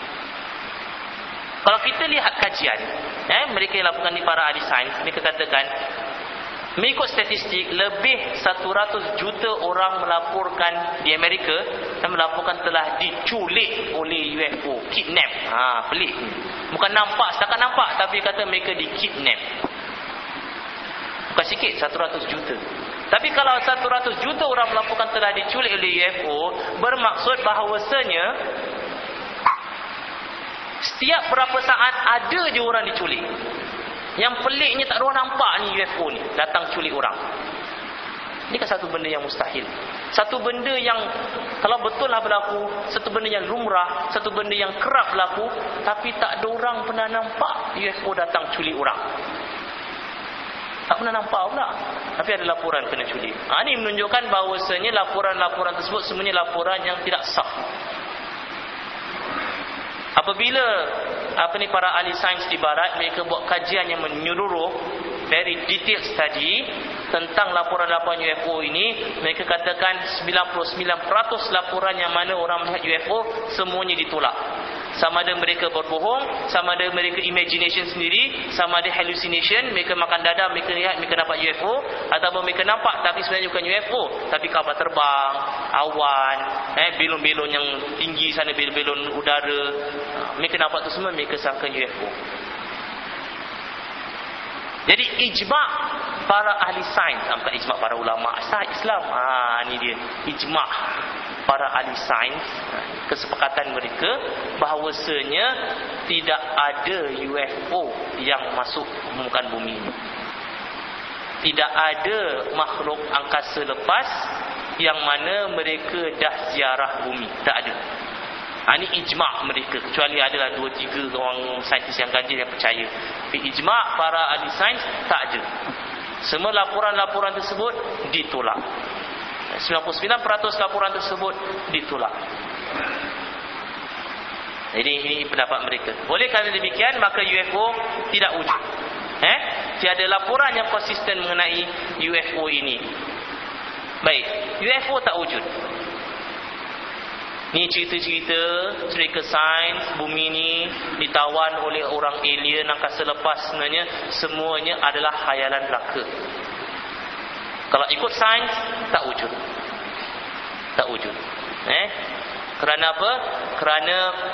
Kalau kita lihat kajian, eh, mereka yang lakukan ni para ahli sains, mereka katakan, mengikut statistik, lebih satu ratus juta orang melaporkan di Amerika dan melaporkan telah diculik oleh U F O, kidnap. Ha, pelik. Bukan nampak, setakat nampak, tapi kata mereka di kidnap. Bukan sikit, satu ratus juta. Tapi kalau satu ratus juta orang melaporkan telah diculik oleh U F O, bermaksud bahawasanya setiap berapa saat ada je orang diculik. Yang peliknya tak ada orang nampak ni U F O ni datang culik orang. Ini kan satu benda yang mustahil. Satu benda yang kalau betul lah berlaku, satu benda yang lumrah, satu benda yang kerap berlaku, tapi tak ada orang pernah nampak U F O datang culik orang. Tak pernah nampak pula, tapi ada laporan kena culik. Ha, ini menunjukkan bahawasanya laporan-laporan tersebut semuanya laporan yang tidak sah. Apabila apa ni para ahli sains di barat, mereka buat kajian yang menyeluruh, very detailed study tentang laporan-laporan U F O ini, mereka katakan sembilan puluh sembilan peratus laporan yang mana orang melihat U F O semuanya ditolak. Sama ada mereka berbohong, sama ada mereka imagination sendiri, sama ada hallucination, mereka makan dada, mereka lihat mereka nampak U F O, ataupun mereka nampak tapi sebenarnya bukan U F O, tapi kapal terbang, awan, eh belon-belon yang tinggi sana, belon-belon udara, mereka nampak tu semua, mereka sangka U F O. Jadi ijma' para ahli sains, bukan ijma' para ulama' sah Islam. Ah, ni dia ijma' para ahli sains, kesepakatan mereka bahawasanya tidak ada U F O yang masuk permukaan bumi ini. Tidak ada makhluk angkasa lepas yang mana mereka dah ziarah bumi. Tak ada. Ha, ini ijma' mereka, kecuali adalah dua tiga orang saintis yang ganjil yang percaya. Tapi ijma' para ahli sains tak ada. Semua laporan-laporan tersebut ditolak. sembilan puluh sembilan peratus laporan tersebut ditolak. Jadi ini pendapat mereka. Oleh kerana demikian, maka U F O tidak wujud. Eh, tiada laporan yang konsisten mengenai U F O ini. Baik, U F O tak wujud. Ni cerita-cerita, cerita sains, bumi ni ditawan oleh orang alien angkasa lepas, sebenarnya semuanya adalah khayalan belaka. Kalau ikut sains, tak wujud. Tak wujud. Eh? Kerana apa? Kerana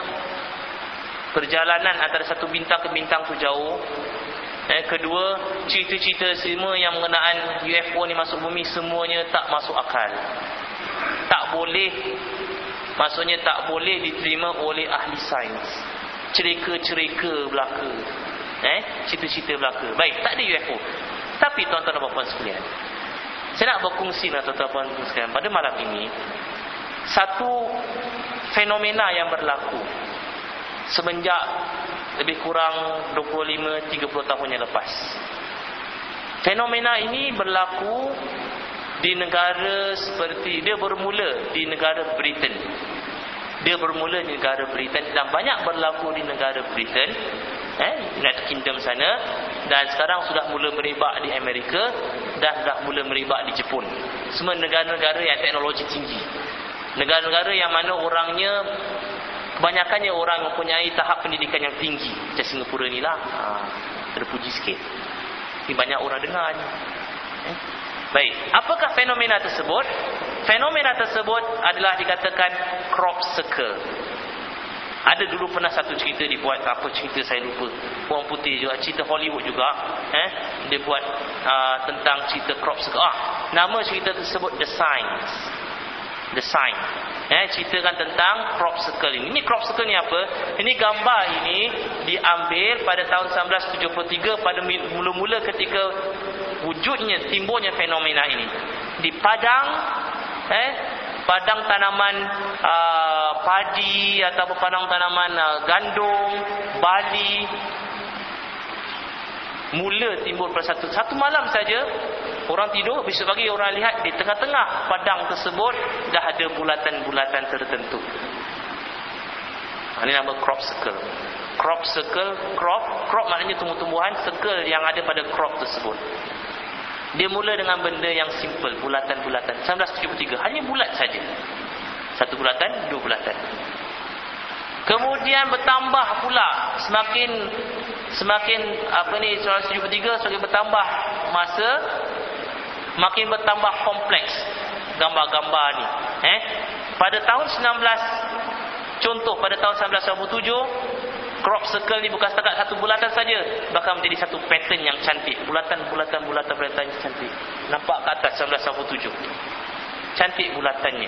perjalanan antara satu bintang ke bintang tu jauh. Eh, kedua, cerita-cerita semua yang mengenaan U F O ni masuk bumi, semuanya tak masuk akal. Tak boleh, maksudnya tak boleh diterima oleh ahli sains. Cerita-cerita belaka. Eh, cerita-cerita belaka. Baik, tak ada U F O. Tapi tuan-tuan dan puan sekalian, saya nak berkongsi dengan tuan-tuan dan puan sekalian pada malam ini satu fenomena yang berlaku semenjak lebih kurang dua puluh lima hingga tiga puluh tahun yang lepas. Fenomena ini berlaku di negara seperti, dia bermula di negara Britain. Dia bermula di negara Britain dan banyak berlaku di negara Britain, eh, United Kingdom sana, dan sekarang sudah mula merebak di Amerika dan sudah mula merebak di Jepun. Semua negara-negara yang teknologi tinggi. Negara-negara yang mana orangnya kebanyakannya orang mempunyai tahap pendidikan yang tinggi. Macam Singapura ni lah, ha, terpuji sikit. Ini banyak orang dengar ni. Eh? Baik, apakah fenomena tersebut? Fenomena tersebut adalah dikatakan crop circle. Ada dulu pernah satu cerita dibuat, apa cerita saya lupa. Orang putih juga, cerita Hollywood juga, eh, dia buat uh, tentang cerita crop circle. Ah, nama cerita tersebut The Signs. The Sign. Eh, ceritakan tentang crop circle ini. Ini crop circle ni apa? Ini gambar ini diambil pada tahun seribu sembilan ratus tujuh puluh tiga, pada mula-mula ketika wujudnya, timbulnya fenomena ini di padang, eh, padang tanaman uh, padi atau padang tanaman uh, gandum, barley. Mula timbul pada satu satu malam saja. Orang tidur, besok pagi orang lihat di tengah-tengah padang tersebut dah ada bulatan-bulatan tertentu. Ini nama crop circle. Crop circle, crop, crop maknanya tumbuh-tumbuhan, circle yang ada pada crop tersebut. Dia mula dengan benda yang simple, bulatan-bulatan. seribu sembilan ratus tujuh puluh tiga, hanya bulat saja. Satu bulatan, dua bulatan. Kemudian bertambah pula, semakin semakin apa ni, seribu sembilan ratus tujuh puluh tiga semakin bertambah masa, makin bertambah kompleks gambar-gambar ni. Eh, pada tahun sembilan belas, contoh pada tahun seribu sembilan ratus sembilan puluh tujuh, crop circle ni bukan setakat satu bulatan saja, bahkan menjadi satu pattern yang cantik. Bulatan-bulatan bulatan bulatan yang cantik. Nampak ke atas seribu sembilan ratus sembilan puluh tujuh. Cantik bulatannya.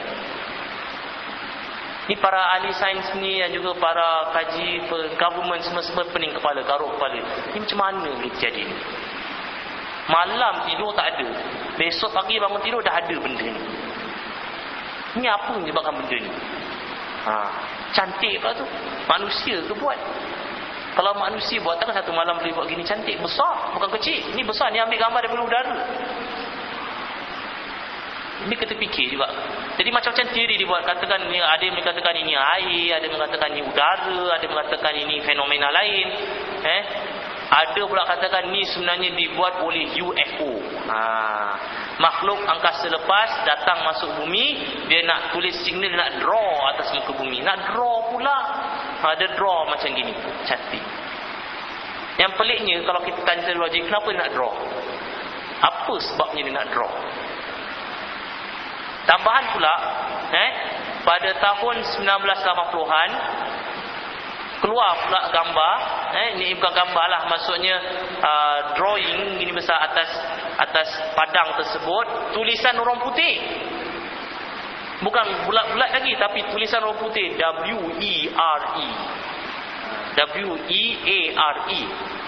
Ni para ahli sains ni dan juga para kaji government semua-semua pening kepala, garuk kepala. Ni macam mana boleh terjadi ni? Malam tidur tak ada, besok pagi bangun tidur dah ada benda ni. Ni apa yang menyebabkan benda ni? Ha, cantik pula tu. Manusia ke buat? Kalau manusia buat, takkan satu malam boleh buat gini cantik? Besar, bukan kecil. Ni besar, ni ambil gambar daripada udara. Ini kita fikir juga. Jadi macam-macam teori dibuat. Katakan ni, ada yang mengatakan ini air, ada yang mengatakan ini udara, ada yang mengatakan ini fenomena lain. Eh, ada pula katakan ni sebenarnya dibuat oleh U F O. Ha, makhluk angkasa lepas datang masuk bumi, dia nak tulis signal, dia nak draw atas muka bumi. Nak draw pula. Ha, dia draw macam gini, cantik. Yang peliknya kalau kita tanya logik, kenapa dia nak draw? Apa sebabnya dia nak draw? Tambahan pula, eh, pada tahun seribu sembilan ratus lapan puluhan keluar pula gambar, eh, ini bukan gambar lah, maksudnya uh, drawing gini besar atas atas padang tersebut, tulisan orang putih. Bukan bulat-bulat lagi, tapi tulisan orang putih, W E R E. W E A R E.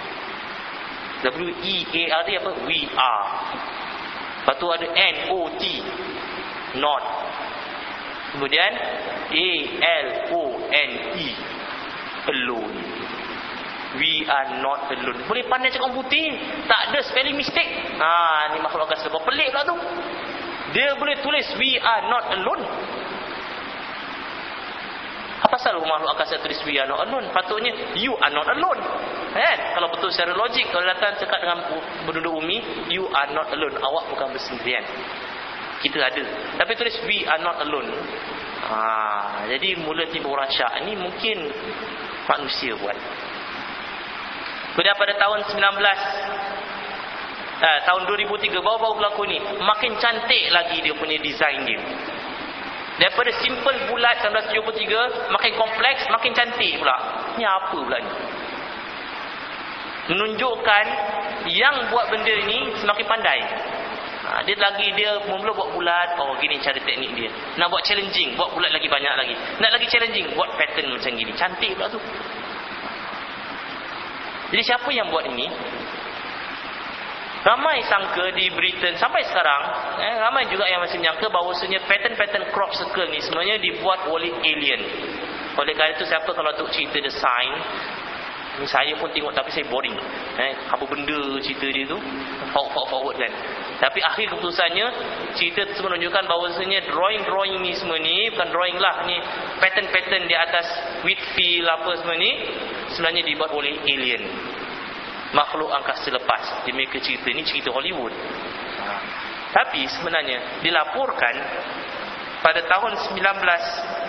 W E A R E apa? We are. Lepas tu ada N O T. Not. Kemudian A L O N E, alone. We are not alone. Boleh pandai cakap putih, tak ada spelling mistake. Ha, ni makhluk angkasa lepas. Pelik pula tu. Dia boleh tulis we are not alone. Apa pasal makhluk angkasa tulis we are not alone? Patutnya you are not alone. Kan? Kalau betul secara logik, kalau datang cakap dengan penduduk bumi, you are not alone. Awak bukan bersendirian. Kita ada. Tapi tulis we are not alone. Ha, jadi mula timbul orang syak. Ini mungkin manusia buat. Kemudian pada tahun sembilan belas eh, tahun dua ribu tiga baru-baru berlaku ni, makin cantik lagi dia punya design dia. Daripada simple bulat seribu sembilan ratus tujuh puluh tiga makin kompleks, makin cantik pula. Ni apa pula ni? Menunjukkan yang buat benda ni semakin pandai. Ha, dia lagi dia mula buat bulat, oh gini cara teknik dia. Nak buat challenging, buat bulat lagi banyak lagi. Nak lagi challenging, buat pattern macam gini. Cantik pula tu. Jadi siapa yang buat ini? Ramai sangka di Britain sampai sekarang, eh, ramai juga yang masih menyangka bahawasanya pattern-pattern crop circle ni sebenarnya dibuat oleh alien. Oleh kerana itu, siapa kalau tu cerita The Sign, ni saya pun tengok tapi saya boring. Eh, apa benda cerita dia tu? Forward-forward kan. Tapi akhir keputusannya, cerita tersebut menunjukkan bahawasanya drawing-drawing ni semua ni, bukan drawing lah, ni pattern-pattern di atas Whitfield apa semua ni, sebenarnya dibuat oleh alien. Makhluk angkasa lepas. Dia mereka cerita ni cerita Hollywood. Ha. Tapi sebenarnya dilaporkan pada tahun sembilan belas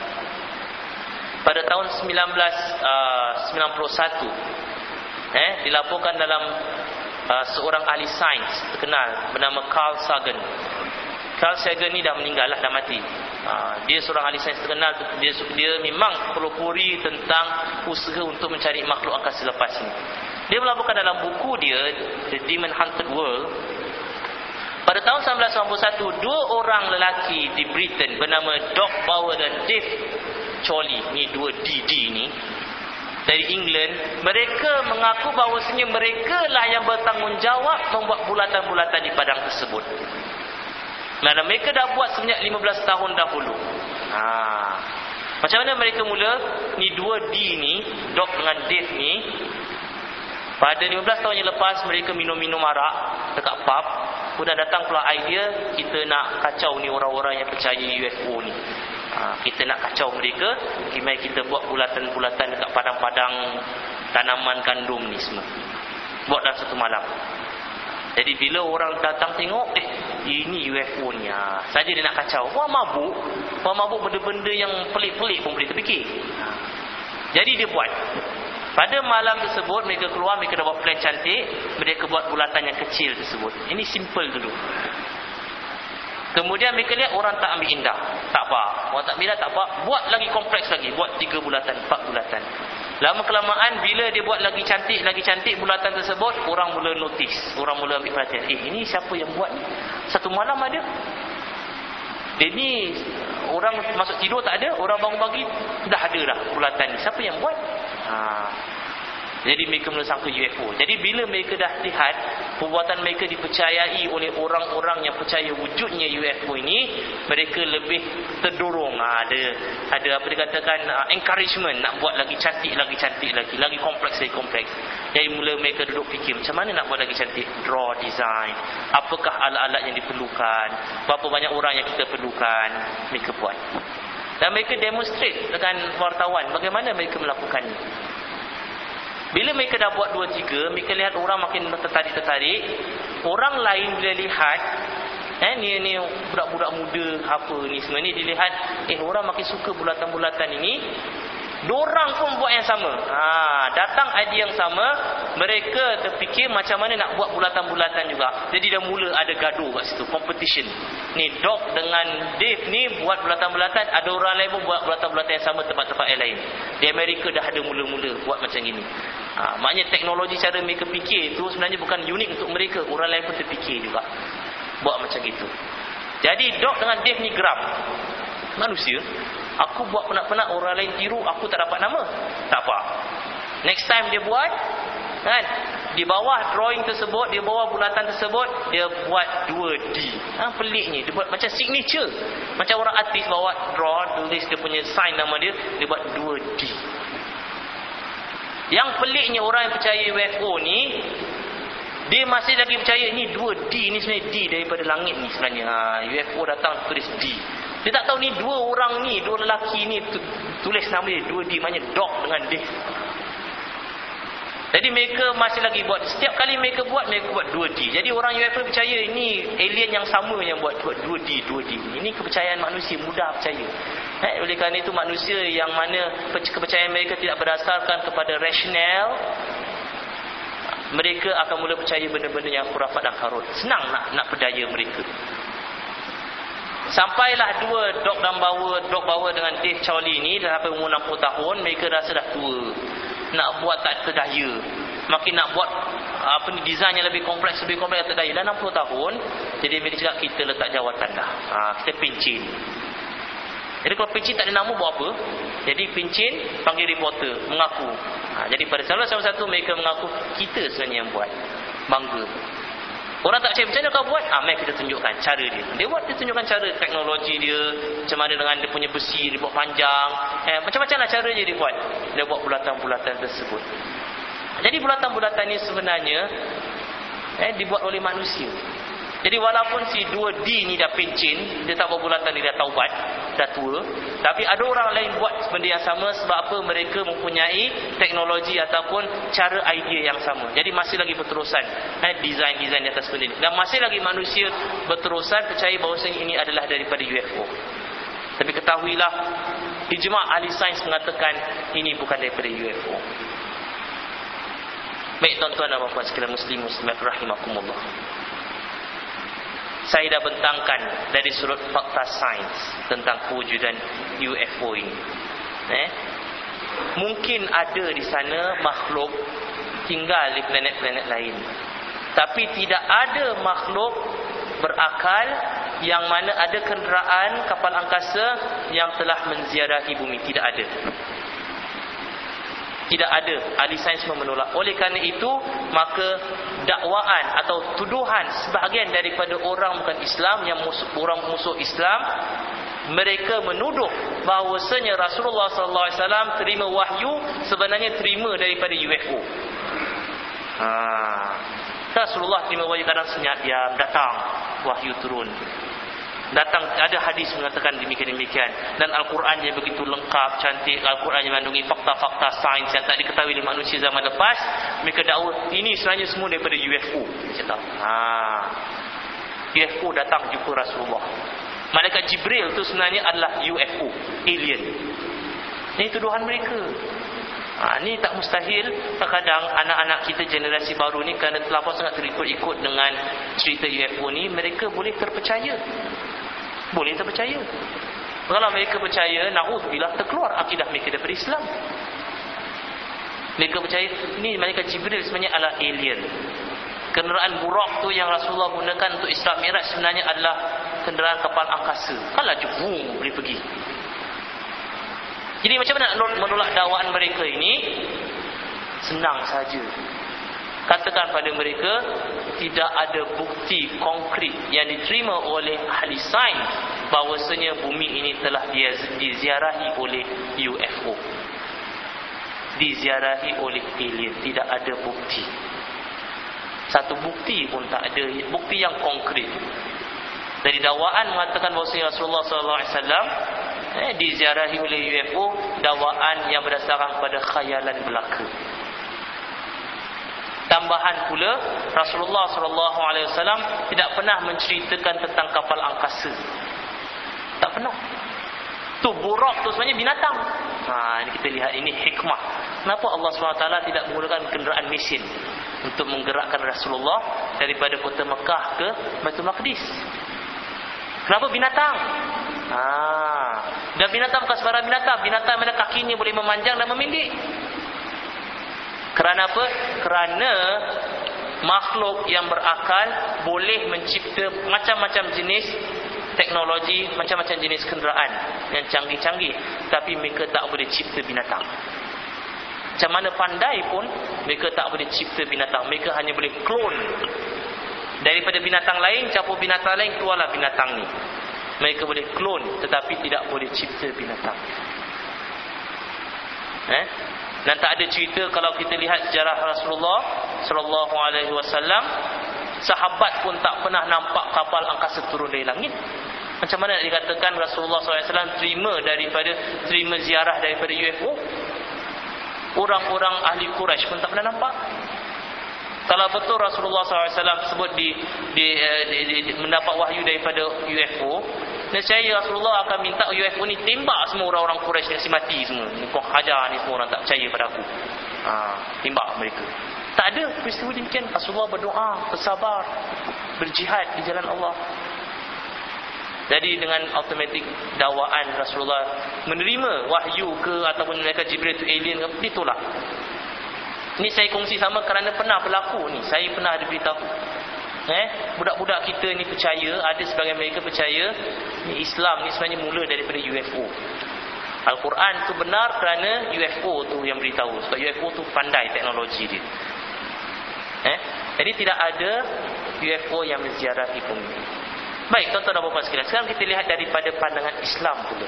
pada tahun sembilan belas sembilan puluh satu eh dilaporkan dalam uh, seorang ahli sains terkenal bernama Carl Sagan. Carl Sagan ni dah meninggal lah, dah mati. Uh, dia seorang ahli sains terkenal. Dia dia memang pelopori tentang usaha untuk mencari makhluk angkasa lepas ni. Dia melaporkan dalam buku dia The Demon Hunted World, pada tahun seribu sembilan ratus sembilan puluh satu, dua orang lelaki di Britain bernama Doc Bower dan Dave Chorley, ni dua D D ni, dari England, mereka mengaku bahawasanya mereka lah yang bertanggungjawab membuat bulatan-bulatan di padang tersebut. Dan mereka dah buat sejak lima belas tahun dahulu. Ha. Macam mana mereka mula? Ni dua D ni, Doc dengan Dave ni, pada lima belas tahun yang lepas mereka minum-minum arak dekat pub. Kemudian datang pula idea, kita nak kacau ni orang-orang yang percaya U F O ni. Ha, kita nak kacau mereka. Mari kita buat bulatan-bulatan dekat padang-padang tanaman gandum ni semua. Buat dalam satu malam. Jadi bila orang datang tengok, eh ini U F O ni, ha, saja dia nak kacau. Orang mabuk. Orang mabuk benda-benda yang pelik-pelik pun boleh terfikir. Ha. Jadi dia buat. Pada malam tersebut mereka keluar, mereka dah buat plan cantik, mereka buat bulatan yang kecil tersebut. Ini simple dulu. Kemudian mereka lihat orang tak ambil indah, tak apa. Orang tak ambil indah, tak apa. Buat lagi kompleks lagi, buat tiga bulatan, empat bulatan. Lama kelamaan bila dia buat lagi cantik, lagi cantik bulatan tersebut, orang mula notice, orang mula ambil perhatian. Eh, ini siapa yang buat ni? Satu malam ada. Ini orang masuk tidur tak ada, orang bangun pagi dah ada dah bulatan ni. Siapa yang buat? Ha. Jadi mereka mula sangka U F O. Jadi bila mereka dah lihat perbuatan mereka dipercayai oleh orang-orang yang percaya wujudnya U F O ini, mereka lebih terdorong. Ha, ada ada apa dikatakan uh, encouragement nak buat lagi cantik, lagi cantik lagi, lagi kompleks, lagi kompleks. Jadi mula mereka duduk fikir macam mana nak buat lagi cantik, draw design, apakah alat-alat yang diperlukan, berapa banyak orang yang kita perlukan, mereka buat. Dan mereka demonstrate dengan wartawan bagaimana mereka melakukannya. Bila mereka dah buat dua tiga, mereka lihat orang makin tertarik-tertarik. Orang lain bila lihat, eh ni ni budak-budak muda apa ni semua ni dilihat, eh orang makin suka bulatan-bulatan ini. Dorang pun buat yang sama. Ha, datang idea yang sama, mereka terfikir macam mana nak buat bulatan-bulatan juga. Jadi dah mula ada gaduh kat situ, competition. Ni Doc dengan Dave ni buat bulatan-bulatan, ada orang lain pun buat bulatan-bulatan yang sama tempat-tempat yang lain. Di Amerika dah ada mula-mula buat macam gini. Ha, maknanya teknologi cara mereka fikir itu sebenarnya bukan unik untuk mereka, orang lain pun terfikir juga buat macam gitu. Jadi Doc dengan Dave ni geram. Manusia, aku buat penat-penat orang lain tiru, aku tak dapat nama. Tak apa. Next time dia buat, kan? Di bawah drawing tersebut, di bawah bulatan tersebut, dia buat dua D. Ha, peliknya, dia buat macam signature. Macam orang artis bawa draw, tulis dia punya sign nama dia, dia buat dua D. Yang peliknya orang yang percaya U F O ni, dia masih lagi percaya ni dua D ni sebenarnya D daripada langit ni sebenarnya. Ha, U F O datang tulis D. Dia tak tahu ni dua orang ni, dua lelaki ni tulis nama dia dua D, maknanya dog dengan D. Jadi mereka masih lagi buat, setiap kali mereka buat, mereka buat dua D. Jadi orang U F O percaya ini alien yang sama yang buat buat dua D, dua D. Ini kepercayaan manusia, mudah percaya. Eh, oleh kerana itu manusia yang mana kepercayaan mereka tidak berdasarkan kepada rasional, mereka akan mula percaya benda-benda yang khurafat dan karut. Senang nak nak berdaya mereka. Sampailah dua dok dan bawa dok bawa dengan Dave Chowley ni dah sampai umur enam puluh tahun, mereka rasa dah tua. Nak buat tak terdaya. Makin nak buat apa ni, design yang lebih kompleks, lebih kompleks tak terdaya. Dah enam puluh tahun, jadi mereka cakap kita letak jawatan dah. Ha, kita pincin. Jadi kalau pincin tak ada nama buat apa? Jadi pincin panggil reporter, mengaku. Ha, jadi pada salah satu mereka mengaku kita sebenarnya yang buat. Bangga. Orang tak percaya, macam mana kau buat? Ah, mari kita tunjukkan cara dia. Dia buat, dia tunjukkan cara teknologi dia, macam mana dengan dia punya besi, dia buat panjang. Eh, macam-macam lah cara dia dia buat. Dia buat bulatan-bulatan tersebut. Jadi bulatan-bulatan ni sebenarnya eh, dibuat oleh manusia. Jadi walaupun si dua D ni dah pencin, dia tak buat bulatan, dia dah taubat, dah tua, tapi ada orang lain buat benda yang sama. Sebab apa? Mereka mempunyai teknologi ataupun cara idea yang sama. Jadi masih lagi berterusan eh, design-design di atas benda ni. Dan masih lagi manusia berterusan percaya bahawa ini adalah daripada U F O. Tapi ketahuilah, ijma' ahli sains mengatakan ini bukan daripada U F O. Baik tuan-tuan dan puan-puan sekalian muslim muslimat rahimakumullah. Saya dah bentangkan dari sudut fakta sains tentang kewujudan U F O ini. Eh? Mungkin ada di sana makhluk tinggal di planet-planet lain. Tapi tidak ada makhluk berakal yang mana ada kenderaan kapal angkasa yang telah menziarahi bumi. Tidak ada. Tidak ada. Ahli sains menolak. Oleh kerana itu, maka dakwaan atau tuduhan sebahagian daripada orang bukan Islam, yang musuh, orang musuh Islam, mereka menuduh bahawasanya Rasulullah sallallahu alaihi wasallam terima wahyu sebenarnya terima daripada U F O. Ha. Rasulullah terima wahyu kadang senyap diam, datang wahyu turun. Datang, ada hadis mengatakan demikian-demikian. Dan Al-Quran yang begitu lengkap, cantik. Al-Quran yang mengandungi fakta-fakta sains yang tak diketahui oleh manusia zaman lepas. Mereka dakwah ini sebenarnya semua daripada U F O. Saya tahu. Ha. U F O datang jumpa Rasulullah. Malaikat Jibril tu sebenarnya adalah U F O, alien. Ini tuduhan mereka. Ha, ni tak mustahil. Kadang-kadang anak-anak kita generasi baru ni kerana terlampau sangat terikut-ikut dengan cerita U F O ni, mereka boleh terpercaya. Boleh terpercaya. Kalau mereka percaya, na'udzubillah, terkeluar akidah mereka daripada Islam. Mereka percaya ni malaikat Jibril sebenarnya adalah alien. Kenderaan burak tu yang Rasulullah gunakan untuk Isra Mi'raj sebenarnya adalah kenderaan kapal angkasa. Kalau jumpa boleh pergi. Jadi macam mana menolak dakwaan mereka ini? Senang saja. Katakan pada mereka, tidak ada bukti konkret yang diterima oleh ahli sains bahawasanya bumi ini telah diziarahi oleh U F O, diziarahi oleh alien. Tidak ada bukti. Satu bukti pun tak ada, bukti yang konkret. Dari dakwaan mengatakan bahawasanya Rasulullah sallallahu alaihi wasallam eh, diziarahi oleh U F O, dakwaan yang berdasarkan pada khayalan belaka. Tambahan pula, Rasulullah sallallahu alaihi wasallam tidak pernah menceritakan tentang kapal angkasa. Tak pernah. Tu burak tu sebenarnya binatang. Ha, ini kita lihat, ini hikmah. Kenapa Allah subhanahu wa taala tidak menggunakan kenderaan mesin untuk menggerakkan Rasulullah daripada kota Mekah ke Baitul Maqdis? Kenapa binatang? Ha, dan binatang bukan sembarang binatang. Binatang mana kakinya boleh memanjang dan memendek. Kerana apa? Kerana makhluk yang berakal boleh mencipta macam-macam jenis teknologi, macam-macam jenis kenderaan yang canggih-canggih, tapi mereka tak boleh cipta binatang. Macam mana pandai pun mereka tak boleh cipta binatang. Mereka hanya boleh klon daripada binatang lain, campur binatang lain, keluarlah binatang ni. Mereka boleh klon tetapi tidak boleh cipta binatang. Eh? Dan tak ada cerita, kalau kita lihat sejarah Rasulullah sallallahu alaihi wasallam, sahabat pun tak pernah nampak kapal angkasa turun dari langit. Macam mana nak dikatakan Rasulullah sallallahu alaihi wasallam terima daripada terima ziarah daripada U F O? Orang-orang ahli Quraisy pun tak pernah nampak. Kalau betul Rasulullah sallallahu alaihi wasallam sebut di, di, di, di, di mendapat wahyu daripada U F O, nescaya Rasulullah akan minta U F O ni tembak semua orang-orang Quraisy yang mati semua. Ni kau hajar ni semua orang tak percaya pada aku. Ha, tembak mereka. Tak ada peristiwa demikian. Rasulullah berdoa, bersabar, berjihad di jalan Allah. Jadi dengan automatik dakwaan Rasulullah menerima wahyu ke ataupun mereka Jibril tu alien ke, ditolak. Ini saya kongsi sama kerana pernah berlaku ni. Saya pernah diberitahu. Eh, budak-budak kita ni percaya, ada sebagian mereka percaya ni Islam ni sebenarnya mula daripada U F O. Al-Quran tu benar kerana U F O tu yang beritahu. Sebab U F O tu pandai teknologi dia. Eh, jadi tidak ada U F O yang menziarahi bumi. Baik, tuan-tuan dan puan-puan sekalian, sekarang kita lihat daripada pandangan Islam pula.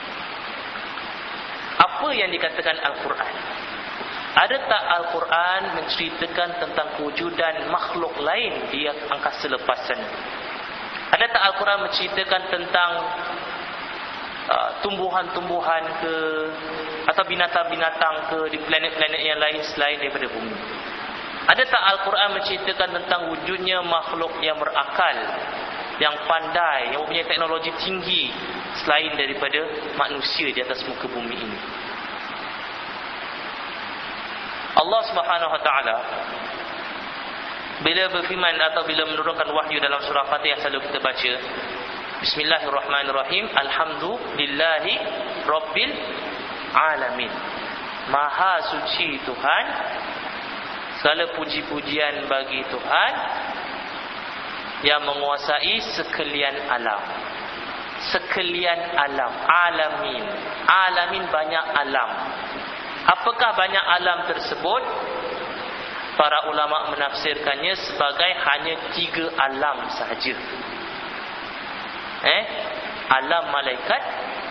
Apa yang dikatakan Al-Quran? Ada tak Al-Quran menceritakan tentang kewujudan makhluk lain di angkasa lepas sana? Ada tak Al-Quran menceritakan tentang uh, tumbuhan-tumbuhan ke, atau binatang-binatang ke di planet-planet yang lain selain daripada bumi? Ada tak Al-Quran menceritakan tentang wujudnya makhluk yang berakal, yang pandai, yang mempunyai teknologi tinggi selain daripada manusia di atas muka bumi ini? Allah Subhanahu wa taala bila berfirman atau bila menurunkan wahyu dalam surah Fatihah yang selalu kita baca, Bismillahirrahmanirrahim, Alhamdulillahi Rabbil Alamin. Maha suci Tuhan, segala puji-pujian bagi Tuhan yang menguasai sekalian alam. Sekalian alam, alamin. Alamin banyak alam. Apakah banyak alam tersebut? Para ulama menafsirkannya sebagai hanya tiga alam sahaja. Eh, alam malaikat,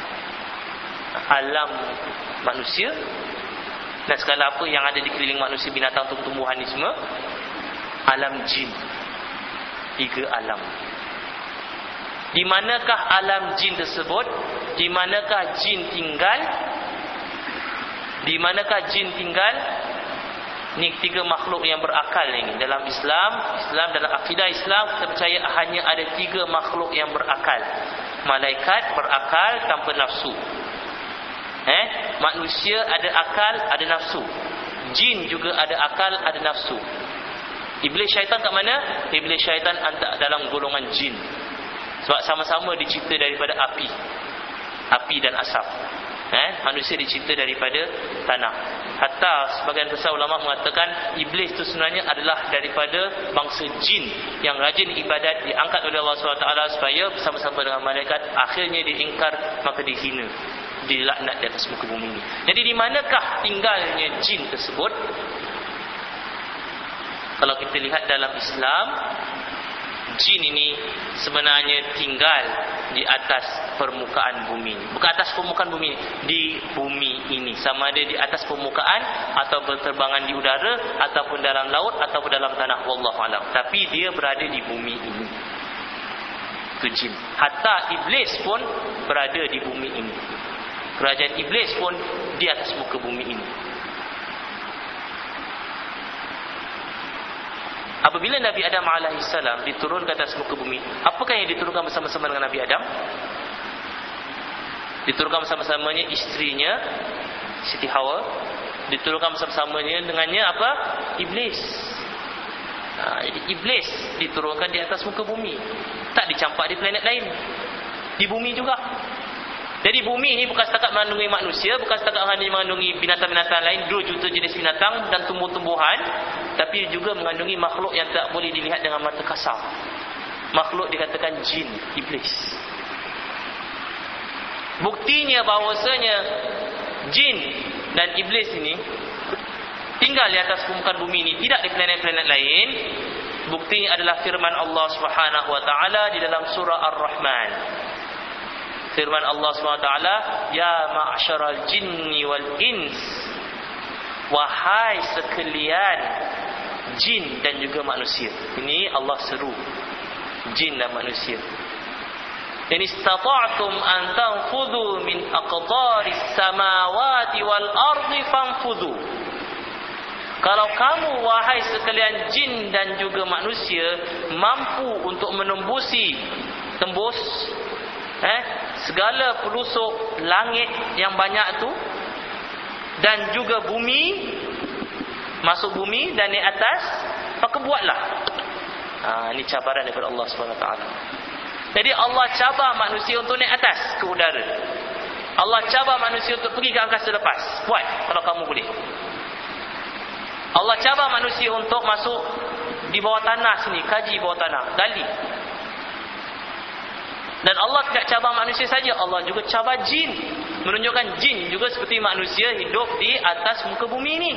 alam manusia, dan segala apa yang ada di keliling manusia, binatang, tumbuh-tumbuhan ni semua. Alam jin. Tiga alam. Di manakah alam jin tersebut? Di manakah jin tinggal? Di manakah jin tinggal? Ni tiga makhluk yang berakal ini. Dalam Islam, Islam dalam akidah Islam, kita percaya hanya ada tiga makhluk yang berakal. Malaikat berakal tanpa nafsu. Eh, manusia ada akal, ada nafsu. Jin juga ada akal, ada nafsu. Iblis syaitan kat mana? Iblis syaitan dalam golongan jin. Sebab sama-sama dicipta daripada api. Api dan asap. Eh, manusia dicipta daripada tanah. Hatta sebagian besar ulama mengatakan iblis itu sebenarnya adalah daripada bangsa jin yang rajin ibadat, diangkat oleh Allah subhanahu wa taala supaya bersama-sama dengan malaikat, akhirnya diingkar, maka dihina, dilaknat di atas muka bumi ini. Jadi di manakah tinggalnya jin tersebut? Kalau kita lihat dalam Islam, jin ini sebenarnya tinggal di atas permukaan bumi. Bukan atas permukaan bumi, di bumi ini. Sama ada di atas permukaan atau berterbangan di udara ataupun dalam laut ataupun dalam tanah, wallahu alam. Tapi dia berada di bumi ini. Itu jin. Hatta iblis pun berada di bumi ini. Kerajaan iblis pun di atas muka bumi ini. Apabila Nabi Adam alaihissalam diturunkan ke atas muka bumi, apakah yang diturunkan bersama-sama dengan Nabi Adam? Diturunkan bersama-samanya isterinya Siti Hawa. Diturunkan bersama-samanya dengannya apa? Iblis. Nah, jadi iblis diturunkan di atas muka bumi. Tak dicampak di planet lain. Di bumi juga. Jadi bumi ini bukan setakat mengandungi manusia, bukan setakat hanya mengandungi binatang-binatang lain, dua juta jenis binatang dan tumbuh-tumbuhan, tapi juga mengandungi makhluk yang tak boleh dilihat dengan mata kasar. Makhluk dikatakan jin, iblis. Buktinya bahawasanya jin dan iblis ini tinggal di atas permukaan bumi ini, tidak di planet-planet lain. Buktinya adalah firman Allah Subhanahu wa taala di dalam surah Ar-Rahman. Firman Allah subhanahu wa taala, ya ma'syaral jinni wal ins wahai sekalian jin dan juga manusia. Ini Allah seru jin dan manusia. In istata'tum an tanfudhu min aqtaris samawati wal ardi fanfudhu. Kalau kamu wahai sekalian jin dan juga manusia mampu untuk menembusi tembus eh segala pelusuk langit yang banyak tu dan juga bumi, masuk bumi dan naik atas, maka buatlah. Ha, ini cabaran daripada Allah subhanahu wa taala. Jadi Allah cabar manusia untuk naik atas ke udara. Allah cabar manusia untuk pergi ke angkasa lepas. Buat kalau kamu boleh. Allah cabar manusia untuk masuk di bawah tanah sini, kaji bawah tanah, gali. Dan Allah tidak cabar manusia saja, Allah juga cabar jin. Menunjukkan jin juga seperti manusia hidup di atas muka bumi ini.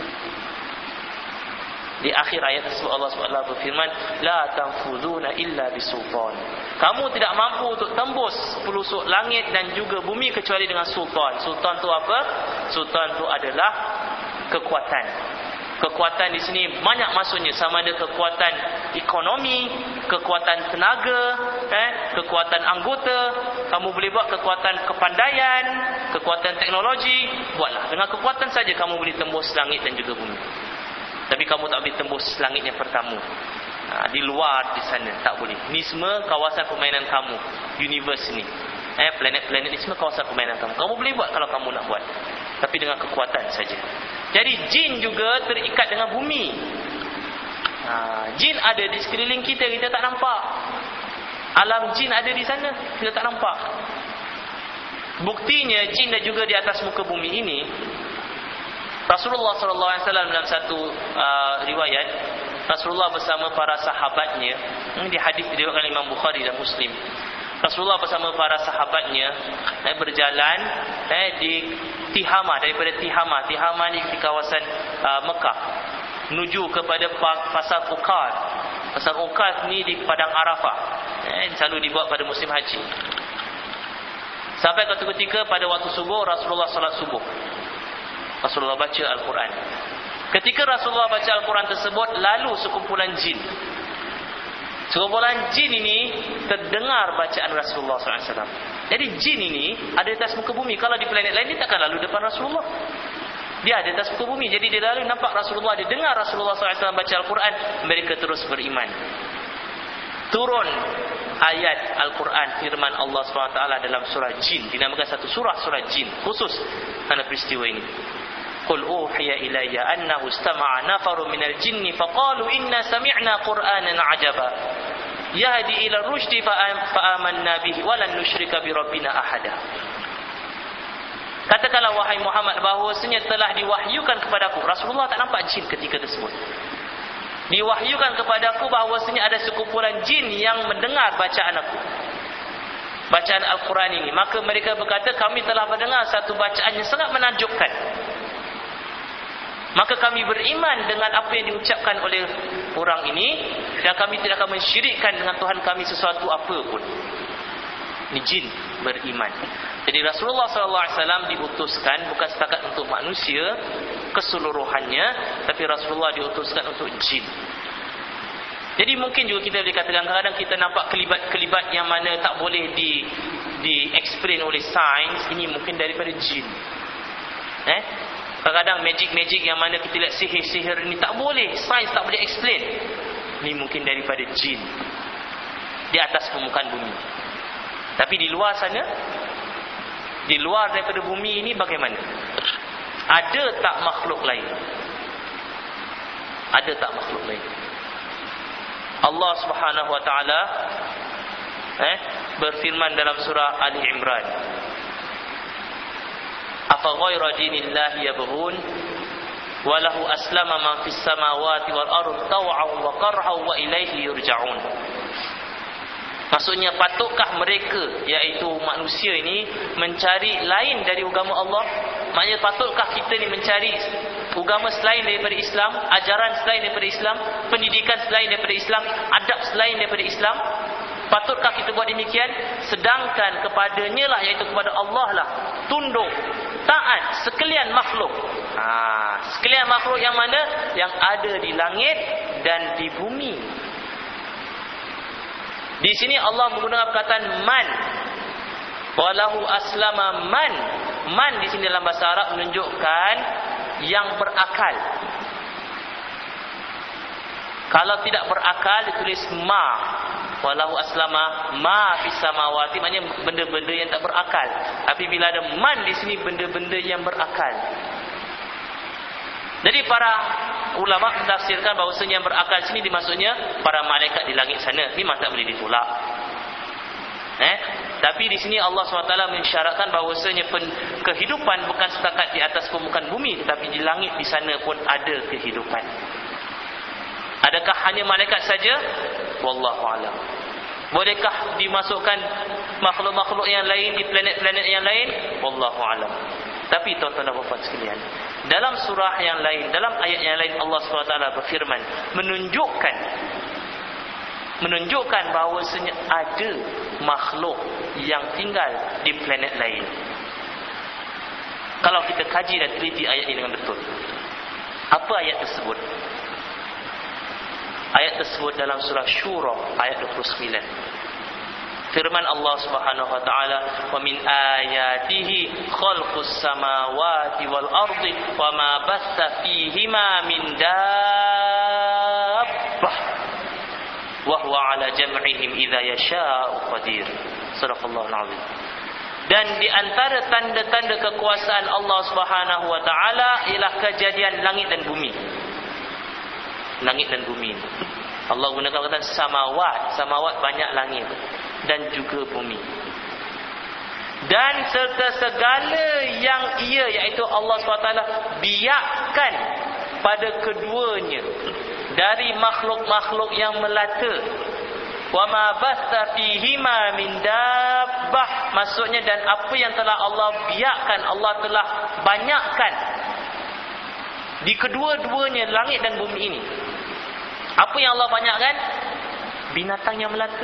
Di akhir ayat tersebut Allah subhanahu wa taala berfirman, la tanfuduna illa bisultan. Kamu tidak mampu untuk tembus pelusuk langit dan juga bumi kecuali dengan sultan. Sultan tu apa? Sultan tu adalah kekuatan. Kekuatan di sini banyak maksudnya, sama ada kekuatan ekonomi, kekuatan tenaga, eh, kekuatan anggota. Kamu boleh buat kekuatan kepandaian, kekuatan teknologi. Buatlah. Dengan kekuatan saja kamu boleh tembus langit dan juga bumi. Tapi kamu tak boleh tembus langit yang pertama. Ha, di luar di sana tak boleh. Ni semua kawasan permainan kamu, universe ni. Eh, planet-planet ni semua kawasan permainan kamu. Kamu boleh buat kalau kamu nak buat. Tapi dengan kekuatan saja. Jadi jin juga terikat dengan bumi. Ha, jin ada di sekeliling kita, kita tak nampak. Alam jin ada di sana, kita tak nampak. Buktinya jin dan juga di atas muka bumi ini, Rasulullah sallallahu alaihi wasallam dalam satu uh, riwayat, Rasulullah bersama para sahabatnya, ini di hadis diriwayatkan Imam Bukhari dan Muslim. Rasulullah bersama para sahabatnya eh, berjalan eh, di Tihama, daripada Tihama. Tihama ni di kawasan uh, Mekah, menuju kepada Pasar Uqad. Pasar Uqad ni di Padang Arafah. Eh, selalu dibuat pada musim haji. Sampai satu ketika pada waktu subuh, Rasulullah salat subuh. Rasulullah baca Al-Quran. Ketika Rasulullah baca Al-Quran tersebut, lalu sekumpulan jin. Sekumpulan jin ini terdengar bacaan Rasulullah sallallahu alaihi wasallam. Jadi jin ini ada di atas muka bumi. Kalau di planet lain, dia takkan lalu depan Rasulullah. Dia ada di atas muka bumi. Jadi dia lalu nampak Rasulullah, dia dengar Rasulullah sallallahu alaihi wasallam baca Al-Quran. Mereka terus beriman. Turun ayat Al-Quran, firman Allah subhanahu wa taala dalam surah Jin. Dinamakan satu surah, surah Jin, khusus kerana peristiwa ini. Qul uhiya ilayya annahu istama'a nafarun minal jinni faqalu inna sami'na qur'anan 'ajaba yahdi ila rusydi fa'amanna bihi wa lan nusyrika bi rabbina ahada. Katakanlah wahai Muhammad bahawasanya telah diwahyukan kepadaku. Rasulullah tak nampak jin ketika tersebut. Diwahyukan kepadaku bahawasanya ada sekumpulan jin yang mendengar bacaan aku, bacaan Al-Quran ini. Maka mereka berkata, kami telah mendengar satu bacaan yang sangat menakjubkan. Maka kami beriman dengan apa yang diucapkan oleh orang ini, dan kami tidak akan mensyirikkan dengan Tuhan kami sesuatu apa pun. Ini jin beriman. Jadi Rasulullah sallallahu alaihi wasallam diutuskan bukan setakat untuk manusia keseluruhannya, tapi Rasulullah diutuskan untuk jin. Jadi mungkin juga kita boleh katakan kadang-kadang kita nampak kelibat-kelibat yang mana tak boleh di di explain oleh sains, ini mungkin daripada jin. Eh? Kadang-kadang magic-magic yang mana kita lihat sihir-sihir ini tak boleh, sains tak boleh explain. Ini mungkin daripada jin di atas permukaan bumi. Tapi di luar sana, di luar daripada bumi ini bagaimana? Ada tak makhluk lain? Ada tak makhluk lain? Allah Subhanahu wa taala eh berfirman dalam surah Ali Imran, afa ghayra dinillahi yabghun wa lahu aslama man fis samawati wal ardi taw'an wa karhan wa ilaihi yurja'un. Maksudnya, patutkah mereka, iaitu manusia ini, mencari lain dari agama Allah? Maksudnya, patutkah kita ni mencari agama selain daripada Islam, ajaran selain daripada Islam, pendidikan selain daripada Islam, adab selain daripada Islam? Patutkah kita buat demikian? Sedangkan kepadanya lah, iaitu kepada Allah lah, tunduk, taat sekalian makhluk. Ha, sekalian makhluk yang mana? Yang ada di langit dan di bumi. Di sini Allah menggunakan perkataan man. Walahu aslama man. Man di sini dalam bahasa Arab menunjukkan yang berakal. Kalau tidak berakal ditulis ma. Walahu aslama ma fis samawati, maknanya benda-benda yang tak berakal. Tapi bila ada man di sini, benda-benda yang berakal. Jadi para ulama menafsirkan bahawasanya yang berakal sini dimaksudnya para malaikat di langit sana. Memang tak boleh ditolak. Eh, tapi di sini Allah subhanahu wa taala mensyaratkan bahawasanya kehidupan bukan setakat di atas permukaan bumi, tetapi di langit di sana pun ada kehidupan. Adakah hanya malaikat saja? Wallahu a'lam. Bolehkah dimasukkan makhluk-makhluk yang lain di planet-planet yang lain? Wallahu a'lam. Tapi tuan-tuan dan puan-puan sekalian, dalam surah yang lain, dalam ayat yang lain Allah subhanahu wa taala berfirman menunjukkan menunjukkan bahawasanya ada makhluk yang tinggal di planet lain. Kalau kita kaji dan teliti ayat ini dengan betul, apa ayat tersebut? Ayat tersebut dalam surah Syura ayat dua puluh sembilan. Firman Allah Subhanahu wa taala, "Wa min ayatihi khalqus samawati wal ardi wa ma bassa fihima min dabbah wa huwa 'ala jam'ihim idza yasha'u qadir." Sadaqallahul 'azim. Dan di antara tanda-tanda kekuasaan Allah Subhanahu wa taala ialah kejadian langit dan bumi. Langit dan bumi. Allah gunakan kata samawat. Samawat banyak langit dan juga bumi. Dan serta segala yang ia, iaitu Allah subhanahu wa taala biarkan pada keduanya dari makhluk-makhluk yang melata. Wa ma basta fihima min dabbah, maksudnya dan apa yang telah Allah biarkan, Allah telah banyakkan di kedua-duanya langit dan bumi ini. Apa yang Allah banyakkan? Binatang yang melata.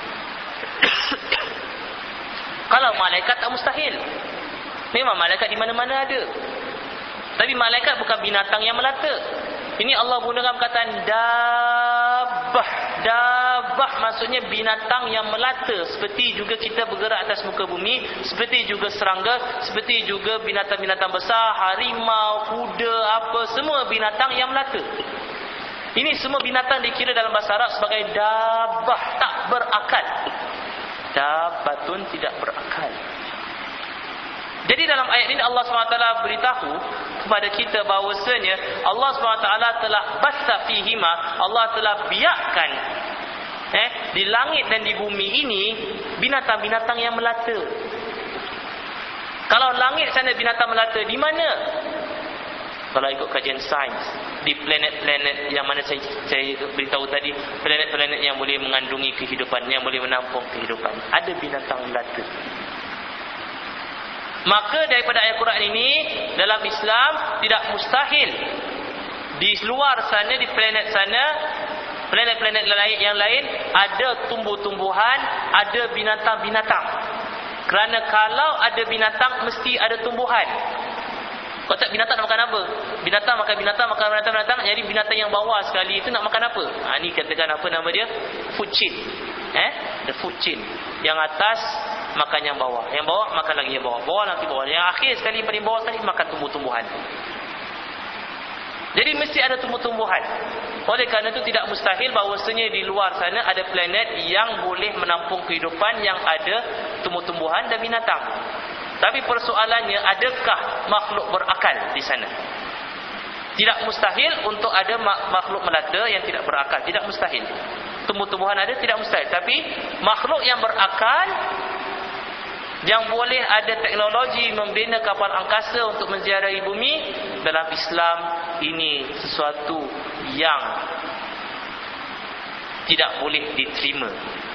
Kalau malaikat tak mustahil. Memang malaikat di mana-mana ada. Tapi malaikat bukan binatang yang melata. Ini Allah gunakan perkataan dabbah. Dabbah maksudnya binatang yang melata. Seperti juga kita bergerak atas muka bumi, seperti juga serangga, seperti juga binatang-binatang besar, harimau, kuda, apa, semua binatang yang melata. Ini semua binatang dikira dalam bahasa Arab sebagai dabbah, tak berakal. Dabbatun, tidak berakal. Jadi dalam ayat ini Allah subhanahu wa taala beritahu kepada kita bahawasanya Allah subhanahu wa taala telah bassa fihima, Allah telah biarkan eh, di langit dan di bumi ini binatang-binatang yang melata. Kalau langit sana binatang melata, di mana? Kalau ikut kajian sains, di planet-planet yang mana saya, saya beritahu tadi, planet-planet yang boleh mengandungi kehidupan, yang boleh menampung kehidupan, ada binatang melata. Maka daripada ayat Quran ini, dalam Islam tidak mustahil di luar sana, di planet sana, planet-planet lain yang lain, ada tumbuh-tumbuhan, ada binatang-binatang. Kerana kalau ada binatang, mesti ada tumbuhan. Kalau tak binatang nak makan apa? Binatang makan binatang, makan binatang-binatang. Jadi binatang yang bawah sekali itu nak makan apa? Ha, ni katakan apa nama dia? Food chain. Eh? The food chain. Yang atas makan yang bawah. Yang bawah makan lagi yang bawah. Bawah nanti bawah. Yang akhir sekali, paling bawah sekali makan tumbuh-tumbuhan. Jadi mesti ada tumbuh-tumbuhan. Oleh kerana itu tidak mustahil bahawasanya di luar sana ada planet yang boleh menampung kehidupan yang ada tumbuh-tumbuhan dan binatang. Tapi persoalannya, adakah makhluk berakal di sana? Tidak mustahil untuk ada makhluk melata yang tidak berakal. Tidak mustahil. Tumbuh-tumbuhan ada, tidak mustahil. Tapi makhluk yang berakal, yang boleh ada teknologi membina kapal angkasa untuk menziarahi bumi, dalam Islam ini sesuatu yang tidak boleh diterima.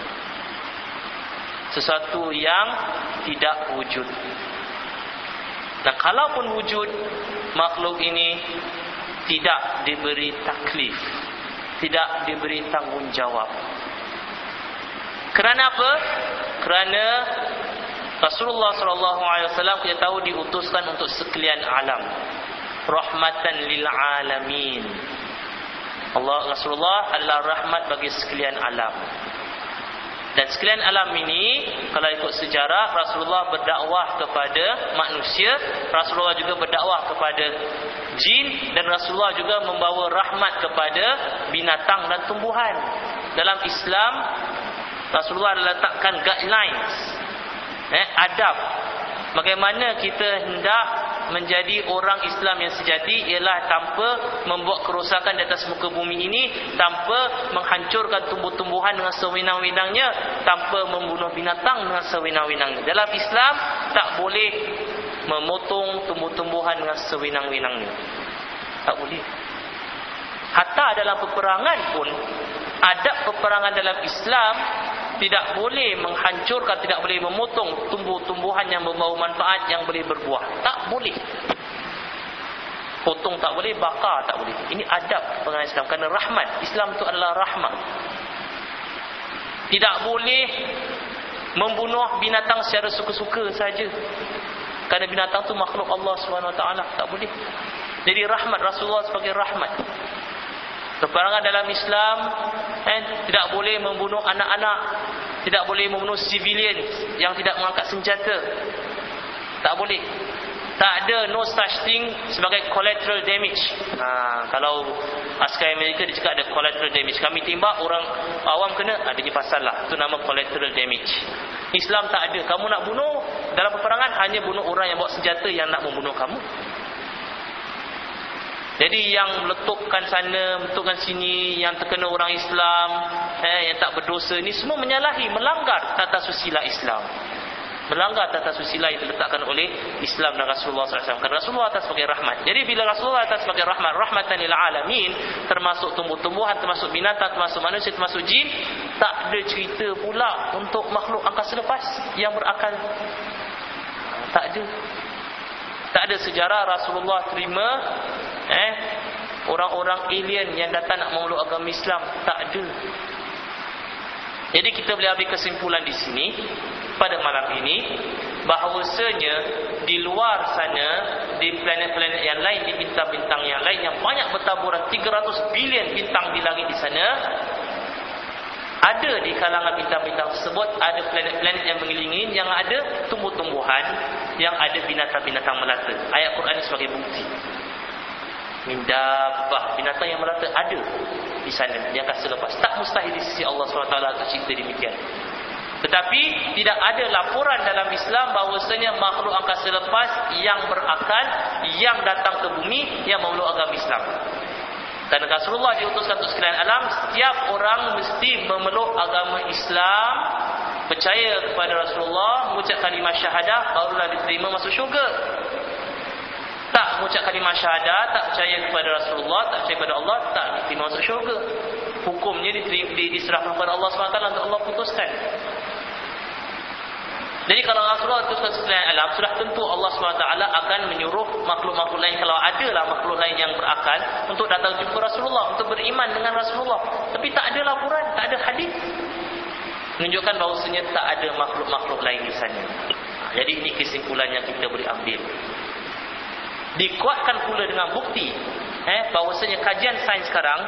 Sesuatu yang tidak wujud. Dan kalaupun wujud, makhluk ini tidak diberi taklif, tidak diberi tanggungjawab. Kerana apa? Kerana Rasulullah sallallahu alaihi wasallam kita tahu diutuskan untuk sekalian alam. rahmatan lil alamin. Allah Rasulullah adalah rahmat bagi sekalian alam. Dan sekalian alam ini, kalau ikut sejarah, Rasulullah berdakwah kepada manusia, Rasulullah juga berdakwah kepada jin, dan Rasulullah juga membawa rahmat kepada binatang dan tumbuhan. Dalam Islam, Rasulullah letakkan guidelines, eh, adab. Bagaimana kita hendak menjadi orang Islam yang sejati, ialah tanpa membuat kerosakan di atas muka bumi ini, tanpa menghancurkan tumbuh-tumbuhan dengan sewenang-wenangnya, tanpa membunuh binatang dengan sewenang-wenangnya. Dalam Islam tak boleh memotong tumbuh-tumbuhan dengan sewenang-wenangnya. Tak boleh. Hatta dalam peperangan pun, adab peperangan dalam Islam tidak boleh menghancurkan, tidak boleh memotong tumbuh-tumbuhan yang membawa manfaat, yang boleh berbuah. Tak boleh. Potong tak boleh, bakar tak boleh. Ini adab peperangan Islam. Kerana rahmat. Islam itu adalah rahmat. Tidak boleh membunuh binatang secara suka-suka saja. Kerana binatang itu makhluk Allah subhanahu wa taala. Tak boleh. Jadi rahmat Rasulullah sebagai rahmat. Peperangan dalam Islam, eh, tidak boleh membunuh anak-anak, tidak boleh membunuh civilian yang tidak mengangkat senjata. Tak boleh. Tak ada, no such thing sebagai collateral damage. Ha, kalau askar Amerika dia cakap ada collateral damage. Kami tembak, orang awam kena, ada je pasal lah. Itu nama collateral damage. Islam tak ada. Kamu nak bunuh dalam peperangan, hanya bunuh orang yang bawa senjata yang nak membunuh kamu. Jadi yang meletupkan sana, meletupkan sini, yang terkena orang Islam, eh, yang tak berdosa, ni semua menyalahi, melanggar tata susila Islam. Melanggar tata susila yang diletakkan oleh Islam dan Rasulullah sallallahu alaihi wasallam. Kerana Rasulullah atas sebagai rahmat. Jadi bila Rasulullah atas sebagai rahmat, rahmatan lil alamin, termasuk tumbuh-tumbuhan, termasuk binatang, termasuk manusia, termasuk jin, tak ada cerita pula untuk makhluk angkasa lepas yang berakal. Tak ada. Tak ada sejarah Rasulullah terima eh orang-orang alien yang datang nak memeluk agama Islam. Tak ada. Jadi kita boleh ambil kesimpulan di sini pada malam ini, bahawasanya di luar sana, di planet-planet yang lain, di bintang-bintang yang lain yang banyak bertaburan, tiga ratus bilion bintang di langit di sana, ada di kalangan bintang-bintang tersebut, ada planet-planet yang mengelilingi, yang ada tumbuh-tumbuhan, yang ada binatang-binatang melata. Ayat Quran ini sebagai bukti. Mindabah, binatang yang melata ada di sana, yang akan selepas. Tak mustahil di sisi Allah subhanahu wa taala tercipta demikian. Tetapi tidak ada laporan dalam Islam bahawasanya makhluk angkasa lepas yang berakal, yang datang ke bumi, yang memeluk agama Islam. Dan Rasulullah diutuskan untuk sekalian alam, setiap orang mesti memeluk agama Islam, percaya kepada Rasulullah, mengucap kalimah syahadah, barulah diterima masuk syurga. Tak mengucap kalimah syahadah, tak percaya kepada Rasulullah, tak percaya kepada Allah, tak diterima masuk syurga. Hukumnya diserahkan kepada Allah subhanahu wa taala untuk Allah putuskan. Jadi kalau Rasulullah itu sekalian alam, sudah tentu Allah subhanahu wa taala akan menyuruh makhluk-makhluk lain, kalau adalah makhluk lain yang berakal, untuk datang jumpa Rasulullah, untuk beriman dengan Rasulullah. Tapi tak ada laporan, tak ada hadis menunjukkan bahawasanya tak ada makhluk-makhluk lain di sana. Jadi ini kesimpulan yang kita boleh ambil. Dikuatkan pula dengan bukti eh, bahawasanya kajian sains sekarang,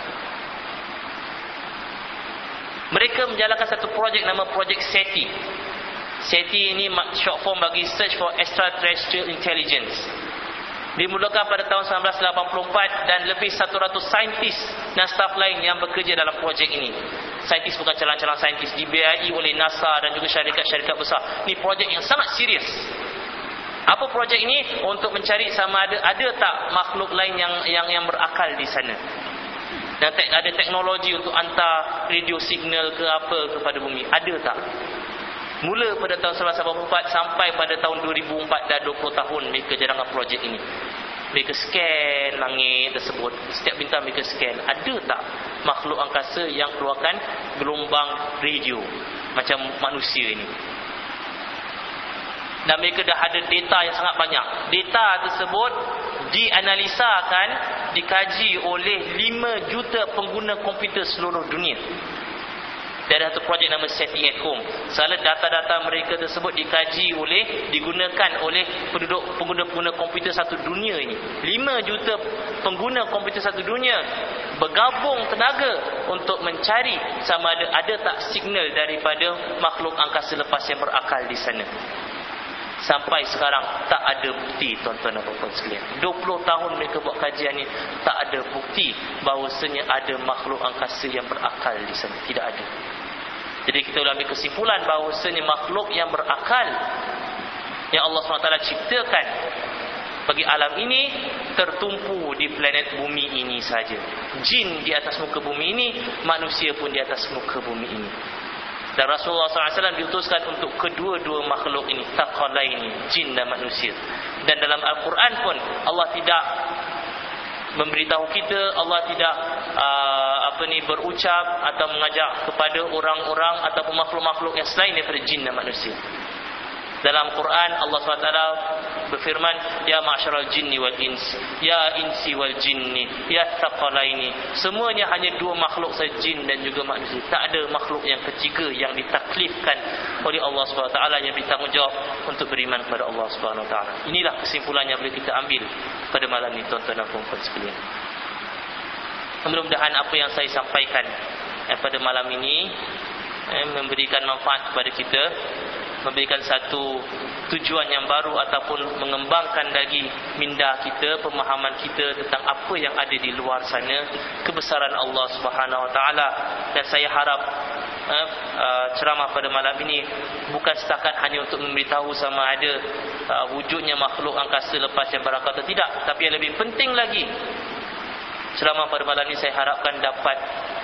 mereka menjalankan satu projek nama projek SETI. SETI ini short form bagi Search for Extraterrestrial Intelligence. Dimulakan pada tahun seribu sembilan ratus lapan puluh empat dan lebih satu ratus saintis dan staf lain yang bekerja dalam projek ini. Saintis bukan calon-calon saintis, dibiayai oleh NASA dan juga syarikat-syarikat besar. Ini projek yang sangat serius. Apa projek ini? Untuk mencari sama ada ada tak makhluk lain yang yang yang berakal di sana. Dan te- ada teknologi untuk hantar radio signal ke apa kepada bumi. Ada tak? Mula pada tahun seribu sembilan ratus lapan puluh empat sampai pada tahun dua ribu empat, dah dua puluh tahun mereka jalankan projek ini. Mereka scan langit tersebut, setiap bintang mereka scan. Ada tak makhluk angkasa yang keluarkan gelombang radio macam manusia ini? Dan mereka dah ada data yang sangat banyak. Data tersebut dianalisakan, dikaji oleh lima juta pengguna komputer seluruh dunia. Dia ada satu projek nama SETI at Home. Salah data-data mereka tersebut dikaji oleh, digunakan oleh penduduk pengguna-pengguna komputer satu dunia ini. lima juta pengguna komputer satu dunia bergabung tenaga untuk mencari sama ada ada tak signal daripada makhluk angkasa lepas yang berakal di sana. Sampai sekarang tak ada bukti, tuan-tuan dan puan-puan sekalian. dua puluh tahun mereka buat kajian ni, tak ada bukti bahawasanya ada makhluk angkasa yang berakal di sana. Tidak ada. Jadi kita boleh ambil kesimpulan bahawasanya makhluk yang berakal yang Allah subhanahu wa taala ciptakan bagi alam ini tertumpu di planet bumi ini saja. Jin di atas muka bumi ini, manusia pun di atas muka bumi ini. Dan Rasulullah sallallahu alaihi wasallam diutuskan untuk kedua-dua makhluk ini, thaqalaini, jin dan manusia. Dan dalam Al-Quran pun Allah tidak memberitahu kita, Allah tidak uh, apa ni berucap atau mengajak kepada orang-orang ataupun makhluk-makhluk yang selain daripada jin dan manusia. Dalam Quran Allah subhanahu wa taala berfirman, ya ma'syaral jinni wal ins, ya insi wal jinni, ya thaqalaini. Semuanya hanya dua makhluk saja, jin dan juga manusia. Tak ada makhluk yang ketiga yang ditaklifkan oleh Allah subhanahu wa taala yang bertanggungjawab untuk beriman kepada Allah subhanahu wa taala. Inilah kesimpulan yang boleh kita ambil pada malam ini, tuan-tuan dan puan-puan sekalian. Mudah-mudahan apa yang saya sampaikan eh, pada malam ini eh, memberikan manfaat kepada kita, memberikan satu tujuan yang baru ataupun mengembangkan lagi minda kita, pemahaman kita tentang apa yang ada di luar sana, kebesaran Allah Subhanahu Wa Taala. Dan saya harap uh, uh, ceramah pada malam ini bukan setakat hanya untuk memberitahu sama ada uh, wujudnya makhluk angkasa lepas yang berakal atau tidak, tapi yang lebih penting lagi, ceramah pada malam ini saya harapkan dapat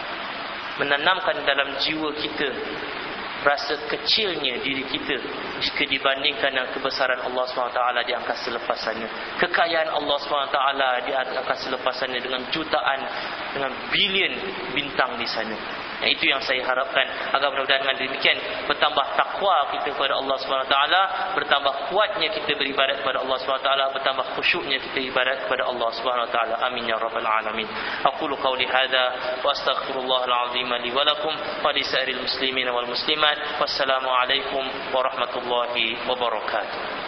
menanamkan dalam jiwa kita rasa kecilnya diri kita jika dibandingkan dengan kebesaran Allah subhanahu wa taala di angkasa lepas sana, kekayaan Allah subhanahu wa taala di angkasa lepas sana dengan jutaan, dengan bilion bintang di sana. Yang itu yang saya harapkan, agar mudah-mudahan dengan demikian bertambah takwa kita kepada Allah subhanahu wa taala, bertambah kuatnya kita beribadat kepada Allah subhanahu wa taala, bertambah khusyuknya kita ibadat kepada Allah subhanahu wa taala. Amin ya rabbal alamin. Aqulu qawli hadza wa astaghfirullahal azim li wa lakum wa li sa'iril muslimin wal muslimat. Wassalamu alaikum warahmatullahi wabarakatuh.